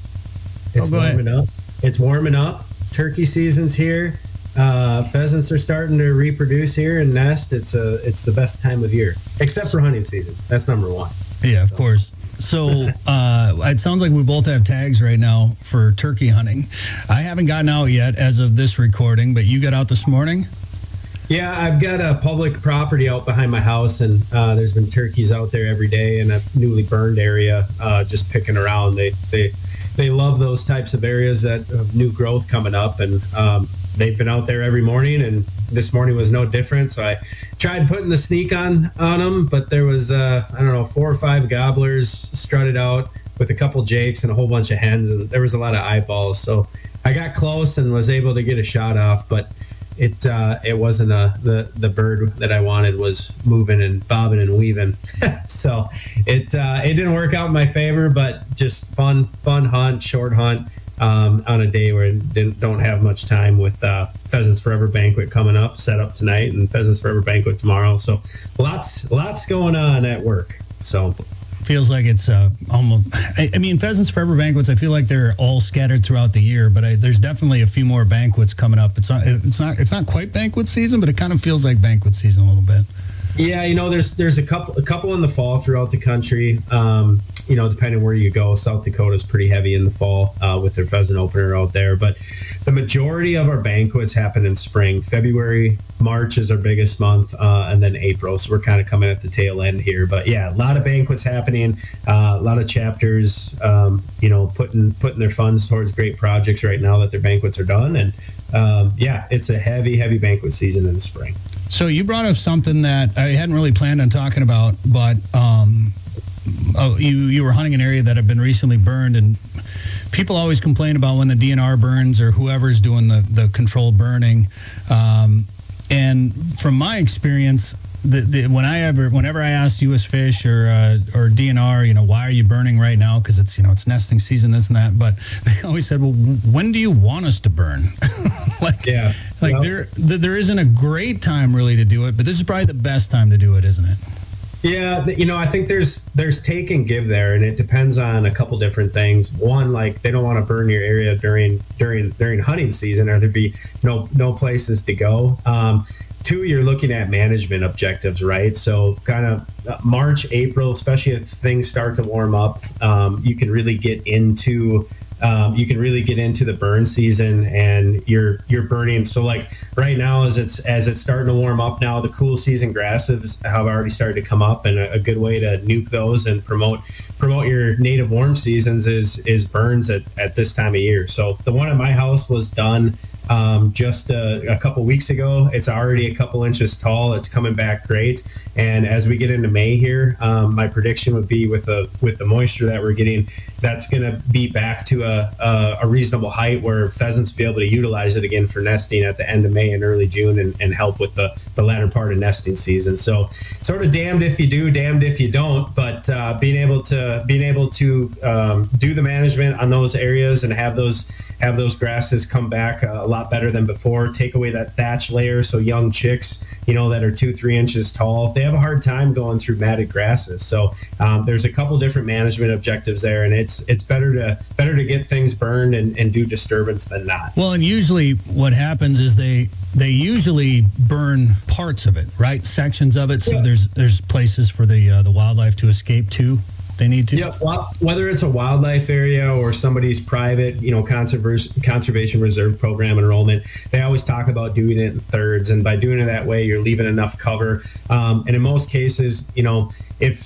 it's warming up. It's warming up. Turkey season's here. Pheasants are starting to reproduce here and nest. It's the best time of year, except for hunting season. That's number one. Yeah, of course. So it sounds like we both have tags right now for turkey hunting. I haven't gotten out yet as of this recording, but you got out this morning? Yeah, I've got a public property out behind my house, and there's been turkeys out there every day in a newly burned area, just picking around. They love those types of areas that of new growth coming up, and they've been out there every morning, and this morning was no different. So I tried putting the sneak on them, but there was 4 or 5 gobblers strutted out with a couple jakes and a whole bunch of hens, and there was a lot of eyeballs. So I got close and was able to get a shot off, but it wasn't the bird that I wanted was moving and bobbing and weaving. So it didn't work out in my favor, but just fun hunt, short hunt on a day where I don't have much time with Pheasants Forever Banquet coming up, set up tonight, and Pheasants Forever Banquet tomorrow. So lots going on at work. So feels like it's almost. I mean, Pheasants Forever banquets. I feel like they're all scattered throughout the year, but there's definitely a few more banquets coming up. It's not quite banquet season, but it kind of feels like banquet season a little bit. Yeah, there's a couple in the fall throughout the country. Depending where you go, South Dakota is pretty heavy in the fall with their pheasant opener out there. But the majority of our banquets happen in spring. February, March is our biggest month, and then April. So we're kind of coming at the tail end here. But yeah, a lot of banquets happening, a lot of chapters, putting their funds towards great projects right now that their banquets are done. And it's a heavy banquet season in the spring. So you brought up something that I hadn't really planned on talking about, but you were hunting an area that had been recently burned, and people always complain about when the DNR burns or whoever's doing the controlled burning. And from my experience, whenever I ask U.S. Fish or DNR, why are you burning right now? Because it's nesting season, this and that. But they always said, well, when do you want us to burn? There isn't a great time really to do it, but this is probably the best time to do it, isn't it? Yeah, I think there's take and give there, and it depends on a couple different things. One, like they don't want to burn your area during hunting season, or there'd be no places to go. 2, you're looking at management objectives, right? So kind of March, April, especially if things start to warm up, you can really get into the burn season, and you're burning. So like right now, as it's starting to warm up now, the cool season grasses have already started to come up, and a good way to nuke those and promote your native warm seasons is burns at this time of year. So the one at my house was done just a couple weeks ago. It's already a couple inches tall. It's coming back great. And as we get into May here, my prediction would be with the moisture that we're getting, that's going to be back to a reasonable height where pheasants will be able to utilize it again for nesting at the end of May and early June, and help with the latter part of nesting season. So sort of damned if you do, damned if you don't. But being able to do the management on those areas and have those grasses come back a lot better than before. Take away that thatch layer, so young chicks, that are 2-3 inches tall, they have a hard time going through matted grasses. So there's a couple different management objectives there, and it's better to get things burned and do disturbance than not. Well, and usually what happens is they usually burn parts of it, right? Sections of it. So yeah. There's places for the wildlife to escape to. They need to. Yeah, well, whether it's a wildlife area or somebody's private, conservation reserve program enrollment, they always talk about doing it in thirds, and by doing it that way, you're leaving enough cover. And in most cases, if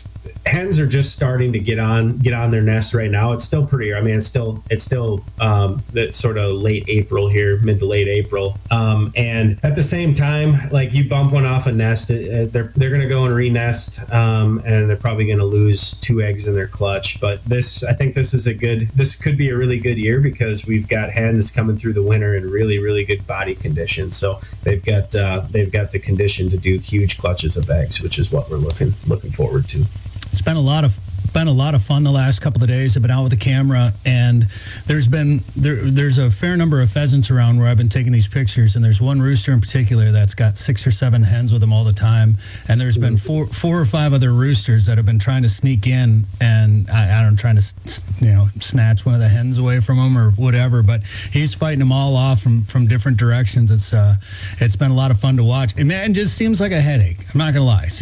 hens are just starting to get on their nest right now. It's still pretty. I mean, it's still that sort of late April here, mid to late April. And at the same time, like you bump one off a nest, they're going to go and re-nest, and they're probably going to lose 2 eggs in their clutch. But I think this could be a really good year because we've got hens coming through the winter in really, really good body condition. So they've got the condition to do huge clutches of eggs, which is what we're looking forward to. It's been a lot of fun the last couple of days. I've been out with the camera, and there's a fair number of pheasants around where I've been taking these pictures, and there's one rooster in particular that's got 6 or 7 hens with him all the time, and there's been four or five other roosters that have been trying to sneak in, and I'm trying to snatch one of the hens away from him or whatever, but he's fighting them all off from different directions. It's been a lot of fun to watch. And man, it just seems like a headache. I'm not gonna lie.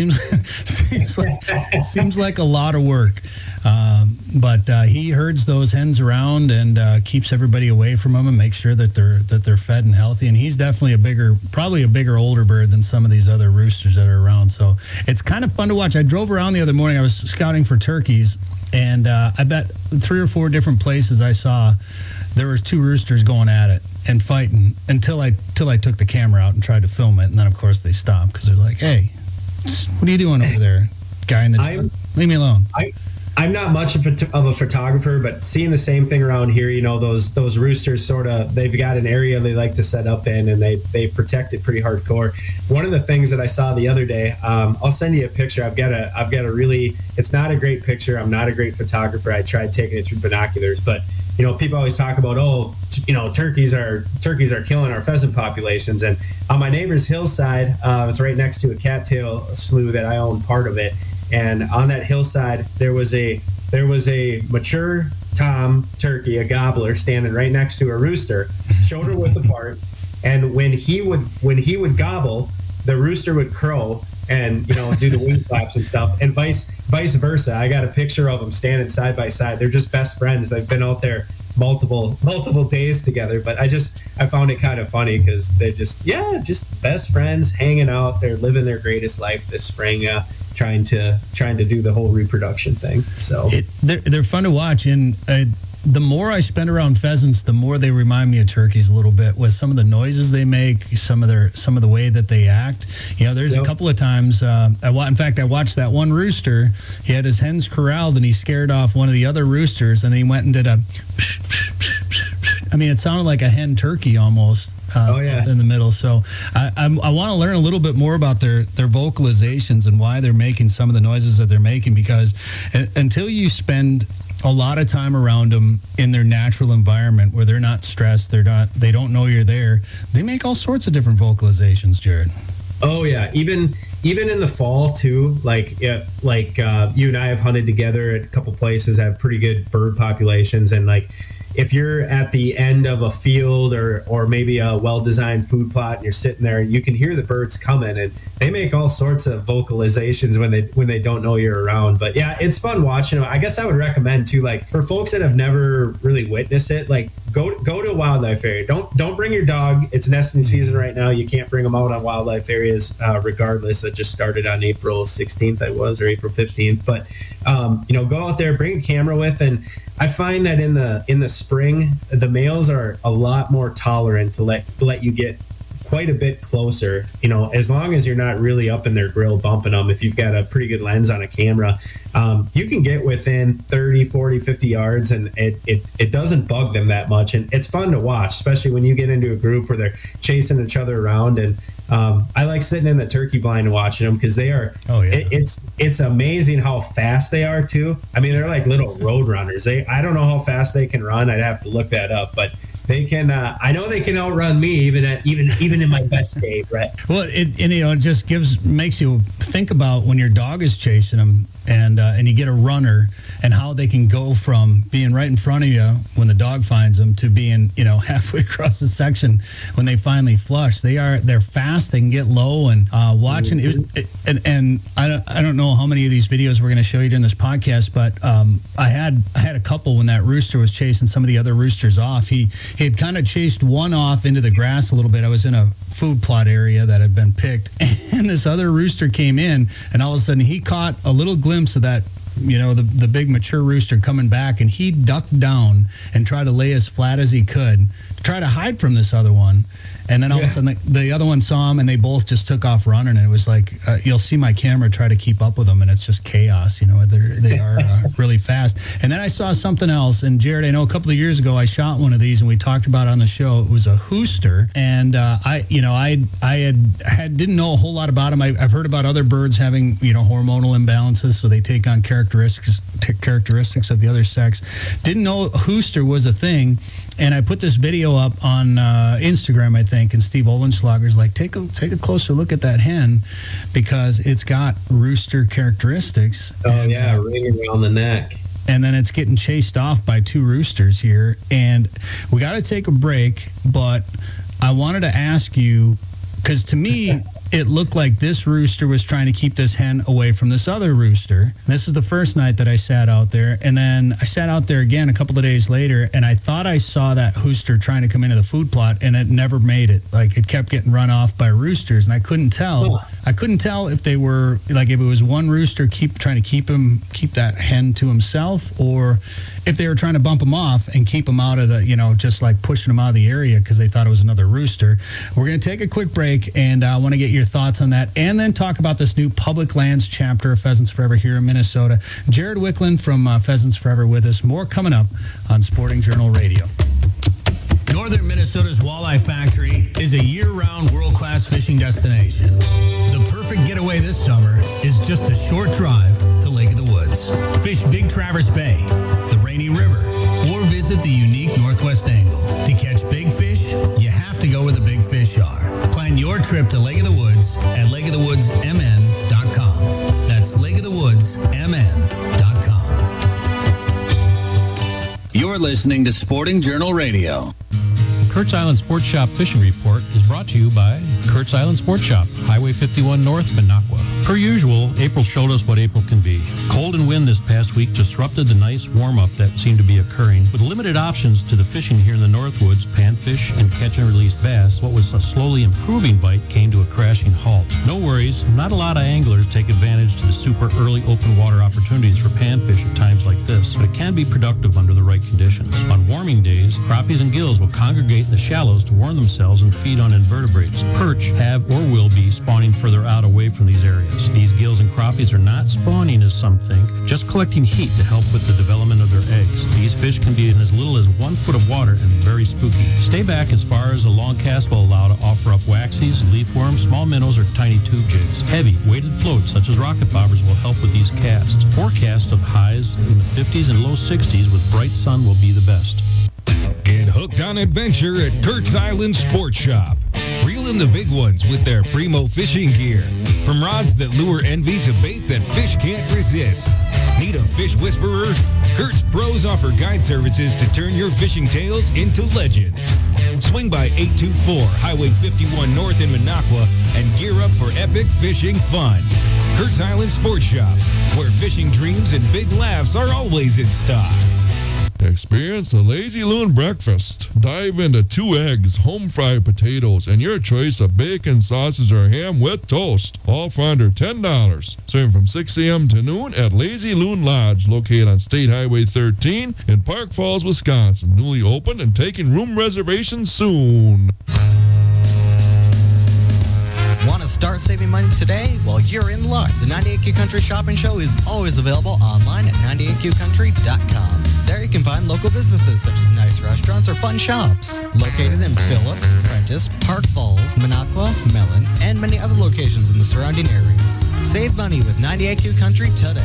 Seems like a lot of work. But he herds those hens around and keeps everybody away from them and makes sure that they're fed and healthy. And he's definitely probably a bigger older bird than some of these other roosters that are around. So it's kind of fun to watch. I drove around the other morning. I was scouting for turkeys, and I bet 3 or 4 different places I saw there was 2 roosters going at it and fighting until I took the camera out and tried to film it. And then of course they stopped because they're like, "Hey, what are you doing over there, guy in the truck? Leave me alone." I'm not much of a photographer, but seeing the same thing around here, those roosters they've got an area they like to set up in, and they protect it pretty hardcore. One of the things that I saw the other day, I'll send you a picture. I've got a really, it's not a great picture. I'm not a great photographer. I tried taking it through binoculars, but people always talk about, turkeys are killing our pheasant populations. And on my neighbor's hillside, it's right next to a cattail slough that I own part of it. And on that hillside, there was a mature tom turkey, a gobbler, standing right next to a rooster, shoulder width apart. And when he would gobble, the rooster would crow and do the wing flaps and stuff, and vice versa. I got a picture of them standing side by side. They're just best friends. They've been out there multiple days together, but I found it kind of funny because they're just best friends hanging out. They're living their greatest life this spring, trying to do the whole reproduction thing. So they're fun to watch, and the more I spend around pheasants, the more they remind me of turkeys a little bit, with some of the noises they make, some of the way that they act. There's a couple of times I watched that one rooster. He had his hens corralled and he scared off one of the other roosters, and he went and did a it sounded like a hen turkey almost. In the middle. So I want to learn a little bit more about their vocalizations and why they're making some of the noises that they're making, because until you spend a lot of time around them in their natural environment where they're not stressed, they don't know you're there, they make all sorts of different vocalizations, Jared. Oh yeah, even in the fall too. Like you and I have hunted together at a couple places that have pretty good bird populations, and like if you're at the end of a field or maybe a well-designed food plot and you're sitting there, you can hear the birds coming, and they make all sorts of vocalizations when they don't know you're around. But yeah, it's fun watching them. I guess I would recommend too, like for folks that have never really witnessed it, like go to a wildlife area. Don't bring your dog. It's nesting season right now. You can't bring them out on wildlife areas regardless. That just started on April 16th, or April 15th. But go out there, bring a camera with, and I find that in the spring, the males are a lot more tolerant to let you get quite a bit closer, as long as you're not really up in their grill bumping them. If you've got a pretty good lens on a camera, you can get within 30, 40, 50 yards, and it doesn't bug them that much. And it's fun to watch, especially when you get into a group where they're chasing each other around. And I like sitting in the turkey blind and watching them because they are. Oh yeah. It's amazing how fast they are too. I mean, they're like little road runners. I don't know how fast they can run. I'd have to look that up, but they can. I know they can outrun me even in my best state, right? Well, it just makes you think about when your dog is chasing them, and you get a runner, and how they can go from being right in front of you when the dog finds them to being halfway across the section when they finally flush. They're fast. They can get low, and watching it. And I don't know how many of these videos we're going to show you during this podcast, but I had a couple when that rooster was chasing some of the other roosters off. He had kind of chased one off into the grass a little bit. I was in a food plot area that had been picked, and this other rooster came in, and all of a sudden he caught a little glimpse of that the big mature rooster coming back, and he ducked down and tried to lay as flat as he could to try to hide from this other one. And then all of a sudden, the other one saw him, and they both just took off running. And it was like, you'll see my camera try to keep up with them, and it's just chaos. They are really fast. And then I saw something else. And Jared, I know a couple of years ago I shot one of these, and we talked about it on the show. It was a hooster, and I didn't know a whole lot about them. I've heard about other birds having hormonal imbalances, so they take on characteristics of the other sex. Didn't know hooster was a thing. And I put this video up on Instagram, I think, and Steve Olenschlager's like, take a closer look at that hen because it's got rooster characteristics. Oh, yeah, ring around the neck. And then it's getting chased off by two roosters here. And we got to take a break, but I wanted to ask you, because to me, it looked like this rooster was trying to keep this hen away from this other rooster. This is the first night that I sat out there. And then I sat out there again a couple of days later, and I thought I saw that rooster trying to come into the food plot, and it never made it. Like, it kept getting run off by roosters, and I couldn't tell. I couldn't tell if they were, like, if it was one rooster trying to keep that hen to himself, or if they were trying to bump him off and keep him out of the, just like pushing him out of the area because they thought it was another rooster. We're going to take a quick break, and I want to get your thoughts on that, and then talk about this new public lands chapter of Pheasants Forever here in Minnesota. Jared Wickland from Pheasants Forever with us. More coming up on Sporting Journal Radio. Northern Minnesota's Walleye Factory is a year-round world-class fishing destination. The perfect getaway this summer is just a short drive to Lake of the Woods. Fish Big Traverse Bay, the Rainy River, or visit the unique Northwest Angle. To catch big fish, you have to go where the big fish are. Plan your trip to Lake of the Woods at lakeofthewoodsmn.com. That's lakeofthewoodsmn.com. You're listening to Sporting Journal Radio. Kurt's Island Sports Shop Fishing Report is brought to you by Kurt's Island Sports Shop, Highway 51 North, Minocqua. Per usual, April showed us what April can be. Cold and wind this past week disrupted the nice warm-up that seemed to be occurring. With limited options to the fishing here in the Northwoods, panfish and catch and release bass, what was a slowly improving bite came to a crashing halt. No worries, not a lot of anglers take advantage to the super early open water opportunities for panfish at times like this, but it can be productive under the right conditions. On warming days, crappies and gills will congregate in the shallows to warm themselves and feed on invertebrates. Perch have or will be spawning further out away from these areas. These gills and crappies are not spawning as some think, just collecting heat to help with the development of their eggs. These fish can be in as little as 1 foot of water and very spooky. Stay back as far as a long cast will allow to offer up waxies, leafworms, small minnows, or tiny tube jigs. Heavy, weighted floats such as rocket bobbers will help with these casts. Forecast of highs in the 50s and low 60s with bright sun will be the best. Get hooked on adventure at Kurt's Island Sports Shop. Reel in the big ones with their primo fishing gear. From rods that lure envy to bait that fish can't resist. Need a fish whisperer? Kurt's pros offer guide services to turn your fishing tales into legends. Swing by 824 Highway 51 North in Minocqua and gear up for epic fishing fun. Kurt's Island Sports Shop, where fishing dreams and big laughs are always in stock. Experience the Lazy Loon breakfast. Dive into 2 eggs, home-fried potatoes, and your choice of bacon, sausage, or ham with toast. All for under $10. Serving from 6 a.m. to noon at Lazy Loon Lodge, located on State Highway 13 in Park Falls, Wisconsin. Newly opened and taking room reservations soon. Want to start saving money today? Well, you're in luck. The 98Q Country Shopping Show is always available online at 98QCountry.com. There you can find local businesses such as nice restaurants or fun shops. Located in Phillips, Prentice, Park Falls, Minocqua, Mellon, and many other locations in the surrounding areas. Save money with 98Q Country today.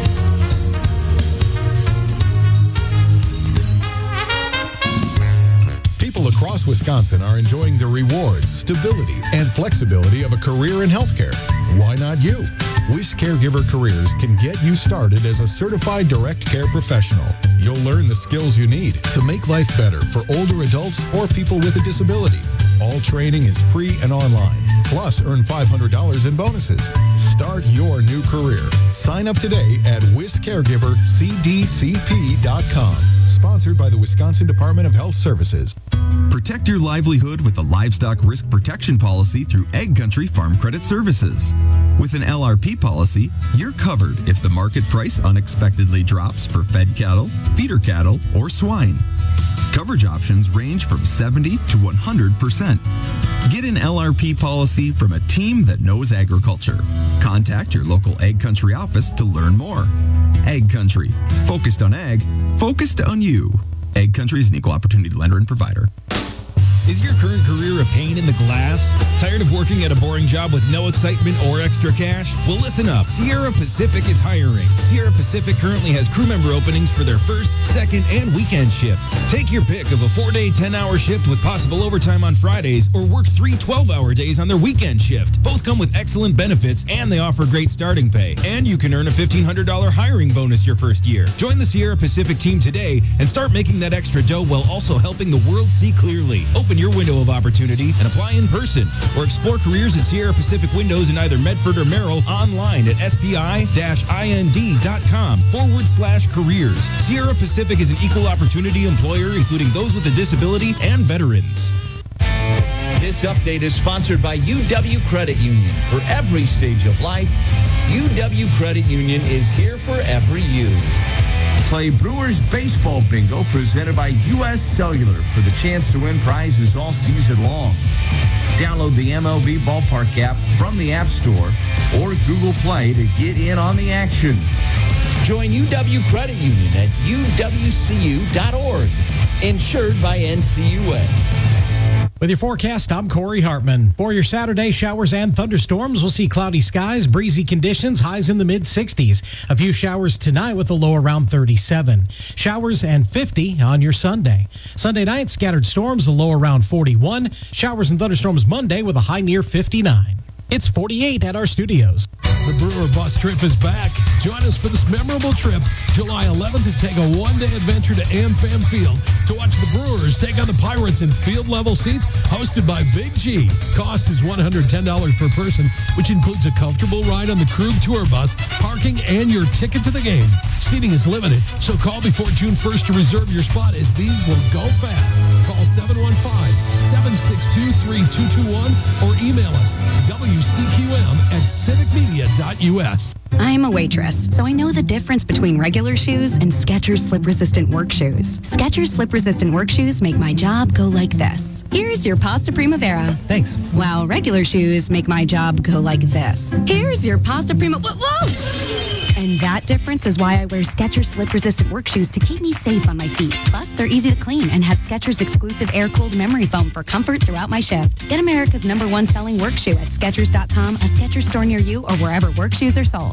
People across Wisconsin are enjoying the rewards, stability, and flexibility of a career in healthcare. Why not you? Wish Caregiver Careers can get you started as a certified direct care professional. You'll learn the skills you need to make life better for older adults or people with a disability. All training is free and online. Plus, earn $500 in bonuses. Start your new career. Sign up today at WisCaregiverCDCP.com. Sponsored by the Wisconsin Department of Health Services. Protect your livelihood with the Livestock Risk Protection Policy through Egg Country Farm Credit Services. With an LRP policy, you're covered if the market price unexpectedly drops for fed cattle, feeder cattle, or swine. Coverage options range from 70 to 100%. Get an LRP policy from a team that knows agriculture. Contact your local Ag Country office to learn more. Ag Country. Focused on ag. Focused on you. Ag Country is an equal opportunity lender and provider. Is your current career a pain in the glass? Tired of working at a boring job with no excitement or extra cash? Well, listen up. Sierra Pacific is hiring. Sierra Pacific currently has crew member openings for their first, second, and weekend shifts. Take your pick of a 4-day, 10-hour shift with possible overtime on Fridays, or work 3 12-hour days on their weekend shift. Both come with excellent benefits, and they offer great starting pay. And you can earn a $1,500 hiring bonus your first year. Join the Sierra Pacific team today and start making that extra dough while also helping the world see clearly. Open your window of opportunity and apply in person, or explore careers at Sierra Pacific Windows in either Medford or Merrill online at spi-ind.com/careers. Sierra Pacific is an equal opportunity employer, including those with a disability and veterans. This update is sponsored by UW Credit Union. For every stage of life, UW Credit Union is here for every you. Play Brewers Baseball Bingo presented by U.S. Cellular for the chance to win prizes all season long. Download the MLB Ballpark app from the App Store or Google Play to get in on the action. Join UW Credit Union at uwcu.org. Insured by NCUA. With your forecast, I'm Corey Hartman. For your Saturday, showers and thunderstorms. We'll see cloudy skies, breezy conditions, highs in the mid-60s. A few showers tonight with a low around 37. Showers and 50 on your Sunday. Sunday night, scattered storms, a low around 41. Showers and thunderstorms Monday with a high near 59. It's 48 at our studios. The Brewer Bus Trip is back. Join us for this memorable trip, July 11th, to take a one-day adventure to AmFam Field to watch the Brewers take on the Pirates in field-level seats hosted by Big G. Cost is $110 per person, which includes a comfortable ride on the Krug Tour Bus, parking, and your ticket to the game. Seating is limited, so call before June 1st to reserve your spot, as these will go fast. Call 715-762-3221 or email us WCQM@civicmedia.us. I'm a waitress, so I know the difference between regular shoes and Skechers slip-resistant work shoes. Skechers slip-resistant work shoes make my job go like this. Here's your pasta primavera. Thanks. While regular shoes make my job go like this. Here's your pasta whoa! And that difference is why I wear Skechers slip-resistant work shoes to keep me safe on my feet. Plus, they're easy to clean and have Skechers exclusive air-cooled memory foam for comfort throughout my shift. Get America's #1 selling work shoe at Skechers.com, a Skechers store near you, or wherever work shoes are sold.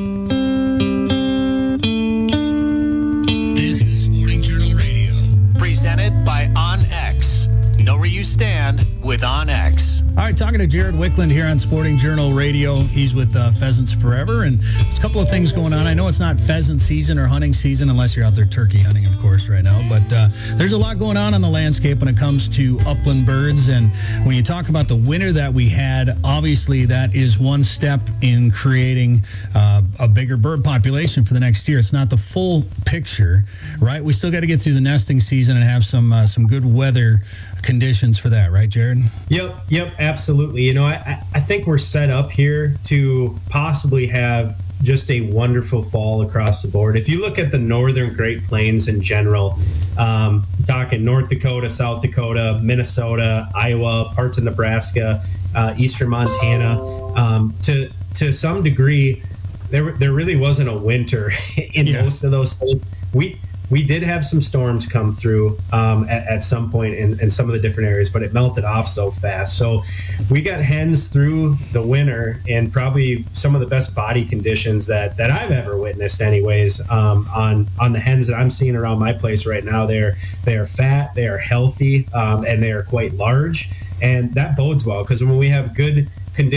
This is Sporting Journal Radio, presented by OnX. Know where you stand with OnX. All right, talking to Jared Wickland here on Sporting Journal Radio. He's with Pheasants Forever, and there's a couple of things going on. I know it's not pheasant season or hunting season, unless you're out there turkey hunting, of course, right now. But there's a lot going on the landscape when it comes to upland birds. And when you talk about the winter that we had, obviously that is one step in creating a bigger bird population for the next year. It's not the full picture, right? We still got to get through the nesting season and have some good weather conditions for that, right, Jared? Yep, absolutely. You know, I think we're set up here to possibly have just a wonderful fall across the board. If you look at the northern Great Plains in general, talking North Dakota, South Dakota, Minnesota, Iowa, parts of Nebraska, eastern Montana, to some degree, there really wasn't a winter in most of those states. We did have some storms come through at some point in some of the different areas, but it melted off so fast. So we got hens through the winter in probably some of the best body conditions that I've ever witnessed anyways, on the hens that I'm seeing around my place right now. They are fat, they are healthy, and they are quite large. And that bodes well, because when we have good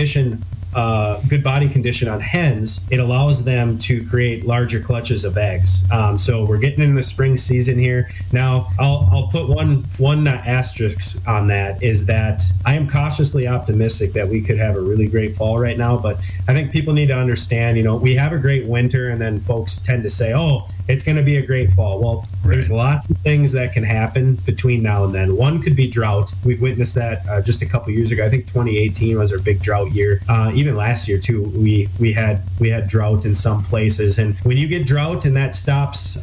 body condition on hens, it allows them to create larger clutches of eggs. So we're getting in the spring season here. Now, I'll put one asterisk on that, is that I am cautiously optimistic that we could have a really great fall right now. But I think people need to understand, we have a great winter, and then folks tend to say, oh, it's going to be a great fall. Well, there's lots of things that can happen between now and then. One could be drought. We've witnessed that just a couple years ago. I think 2018 was our big drought year. Even last year too, we had drought in some places. And when you get drought and that stops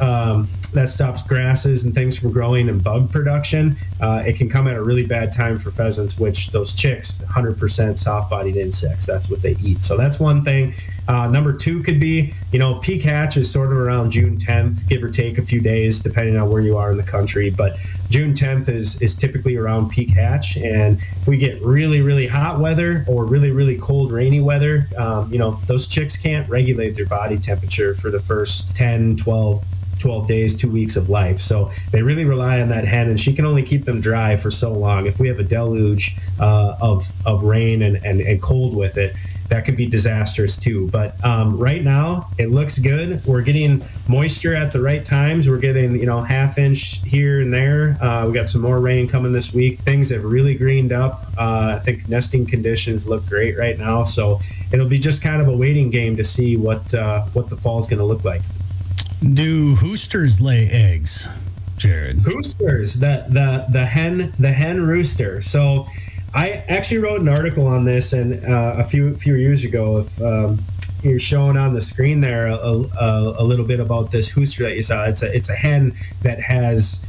grasses and things from growing and bug production, it can come at a really bad time for pheasants, which those chicks, 100% soft-bodied insects, that's what they eat. So that's one thing. Number two could be, peak hatch is sort of around June 10th, give or take a few days, depending on where you are in the country. But June 10th is typically around peak hatch. And if we get really, really hot weather or really, really cold, rainy weather, those chicks can't regulate their body temperature for the first 10, 12 days, 2 weeks of life. So they really rely on that hen, and she can only keep them dry for so long. If we have a deluge of rain and cold with it, that could be disastrous too. But right now, it looks good. We're getting moisture at the right times. We're getting, half inch here and there. We got some more rain coming this week. Things have really greened up. I think nesting conditions look great right now. So it'll be just kind of a waiting game to see what the fall is going to look like. Do roosters lay eggs, Jared? Roosters, the hen rooster. So I actually wrote an article on this, and a few years ago. If you're showing on the screen there a little bit about this rooster that you saw, it's a hen that has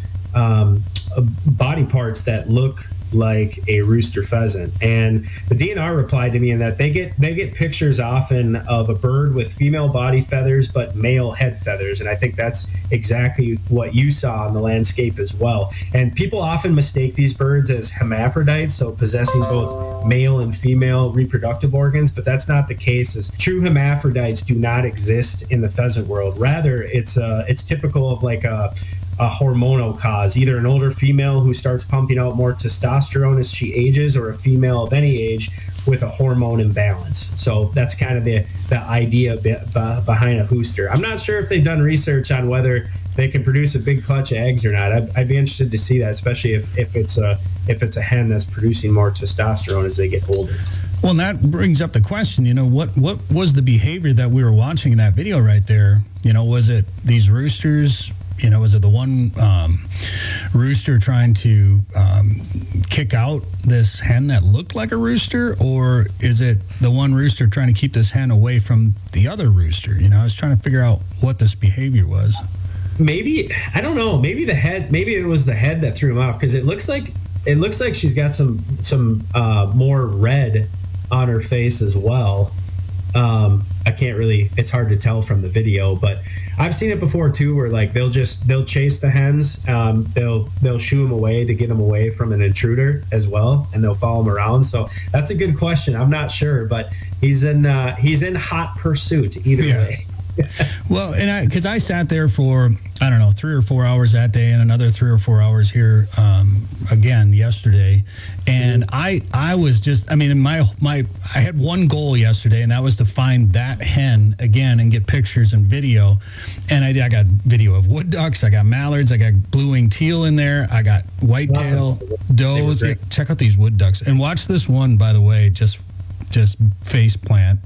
body parts that look like a rooster pheasant. And the DNR replied to me in that they get pictures often of a bird with female body feathers but male head feathers, and I think that's exactly what you saw on the landscape as well. And people often mistake these birds as hermaphrodites, so possessing both male and female reproductive organs, but that's not the case. As true hermaphrodites do not exist in the pheasant world. Rather, it's typical of like a hormonal cause, either an older female who starts pumping out more testosterone as she ages, or a female of any age with a hormone imbalance. So that's kind of the idea behind a rooster. I'm not sure if they've done research on whether they can produce a big clutch of eggs or not. I'd be interested to see that, especially if it's a hen that's producing more testosterone as they get older. Well, and that brings up the question, what was the behavior that we were watching in that video right there? Was it these roosters? Was it the one rooster trying to kick out this hen that looked like a rooster, or is it the one rooster trying to keep this hen away from the other rooster? I was trying to figure out what this behavior was. Maybe, I don't know. Maybe it was the head that threw him off, because it looks like she's got some more red on her face as well. I can't really, it's hard to tell from the video, but I've seen it before too, where like they'll chase the hens, they'll shoo them away to get them away from an intruder as well, and they'll follow them around. So that's a good question. I'm not sure, but he's in hot pursuit either way. Well, and because I sat there for, 3 or 4 hours that day, and another 3 or 4 hours here again yesterday, and I was just, I had one goal yesterday, and that was to find that hen again and get pictures and video. And I got video of wood ducks, I got mallards, I got blue-winged teal in there, I got whitetail does. Check out these wood ducks, and watch this one, by the way, just face plant.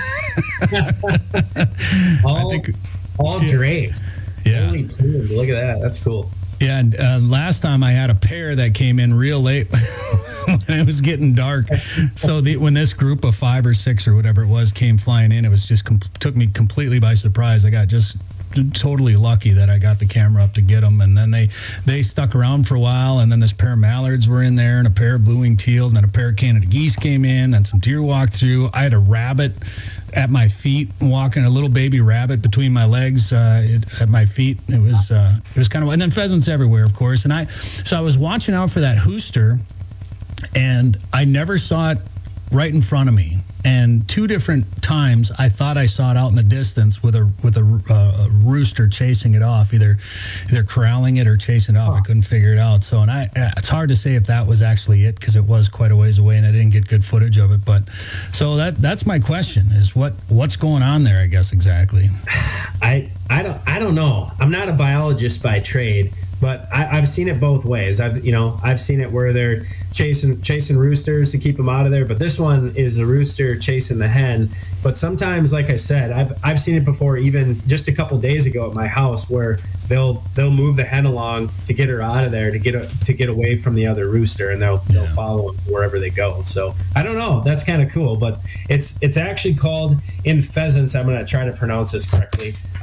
all draped. Yeah. Holy plumes. Look at that. That's cool. Yeah, and last time I had a pair that came in real late when it was getting dark. So when this group of 5 or 6 or whatever it was came flying in, it was just took me completely by surprise. I got just totally lucky that I got the camera up to get them, and then they stuck around for a while, and then this pair of mallards were in there, and a pair of blue-winged teal, and then a pair of Canada geese came in, and some deer walked through. I had a rabbit at my feet, walking, a little baby rabbit between my legs at my feet. It was kind of, and then pheasants everywhere, of course. And I was watching out for that rooster, and I never saw it right in front of me. And 2 different times, I thought I saw it out in the distance with a rooster chasing it off, either corralling it or chasing it off. I couldn't figure it out. So, it's hard to say if that was actually it, because it was quite a ways away, and I didn't get good footage of it. But so that's my question: is what's going on there? I guess exactly. I don't know. I'm not a biologist by trade, But I've seen it both ways. I've seen it where they're chasing roosters to keep them out of there. But this one is a rooster chasing the hen. But sometimes, like I said, I've seen it before, even just a couple days ago at my house, where they'll move the hen along to get her out of there to get away from the other rooster, and they'll follow them wherever they go. So I don't know. That's kind of cool. But it's actually called, in pheasants, I'm going to try to pronounce this correctly,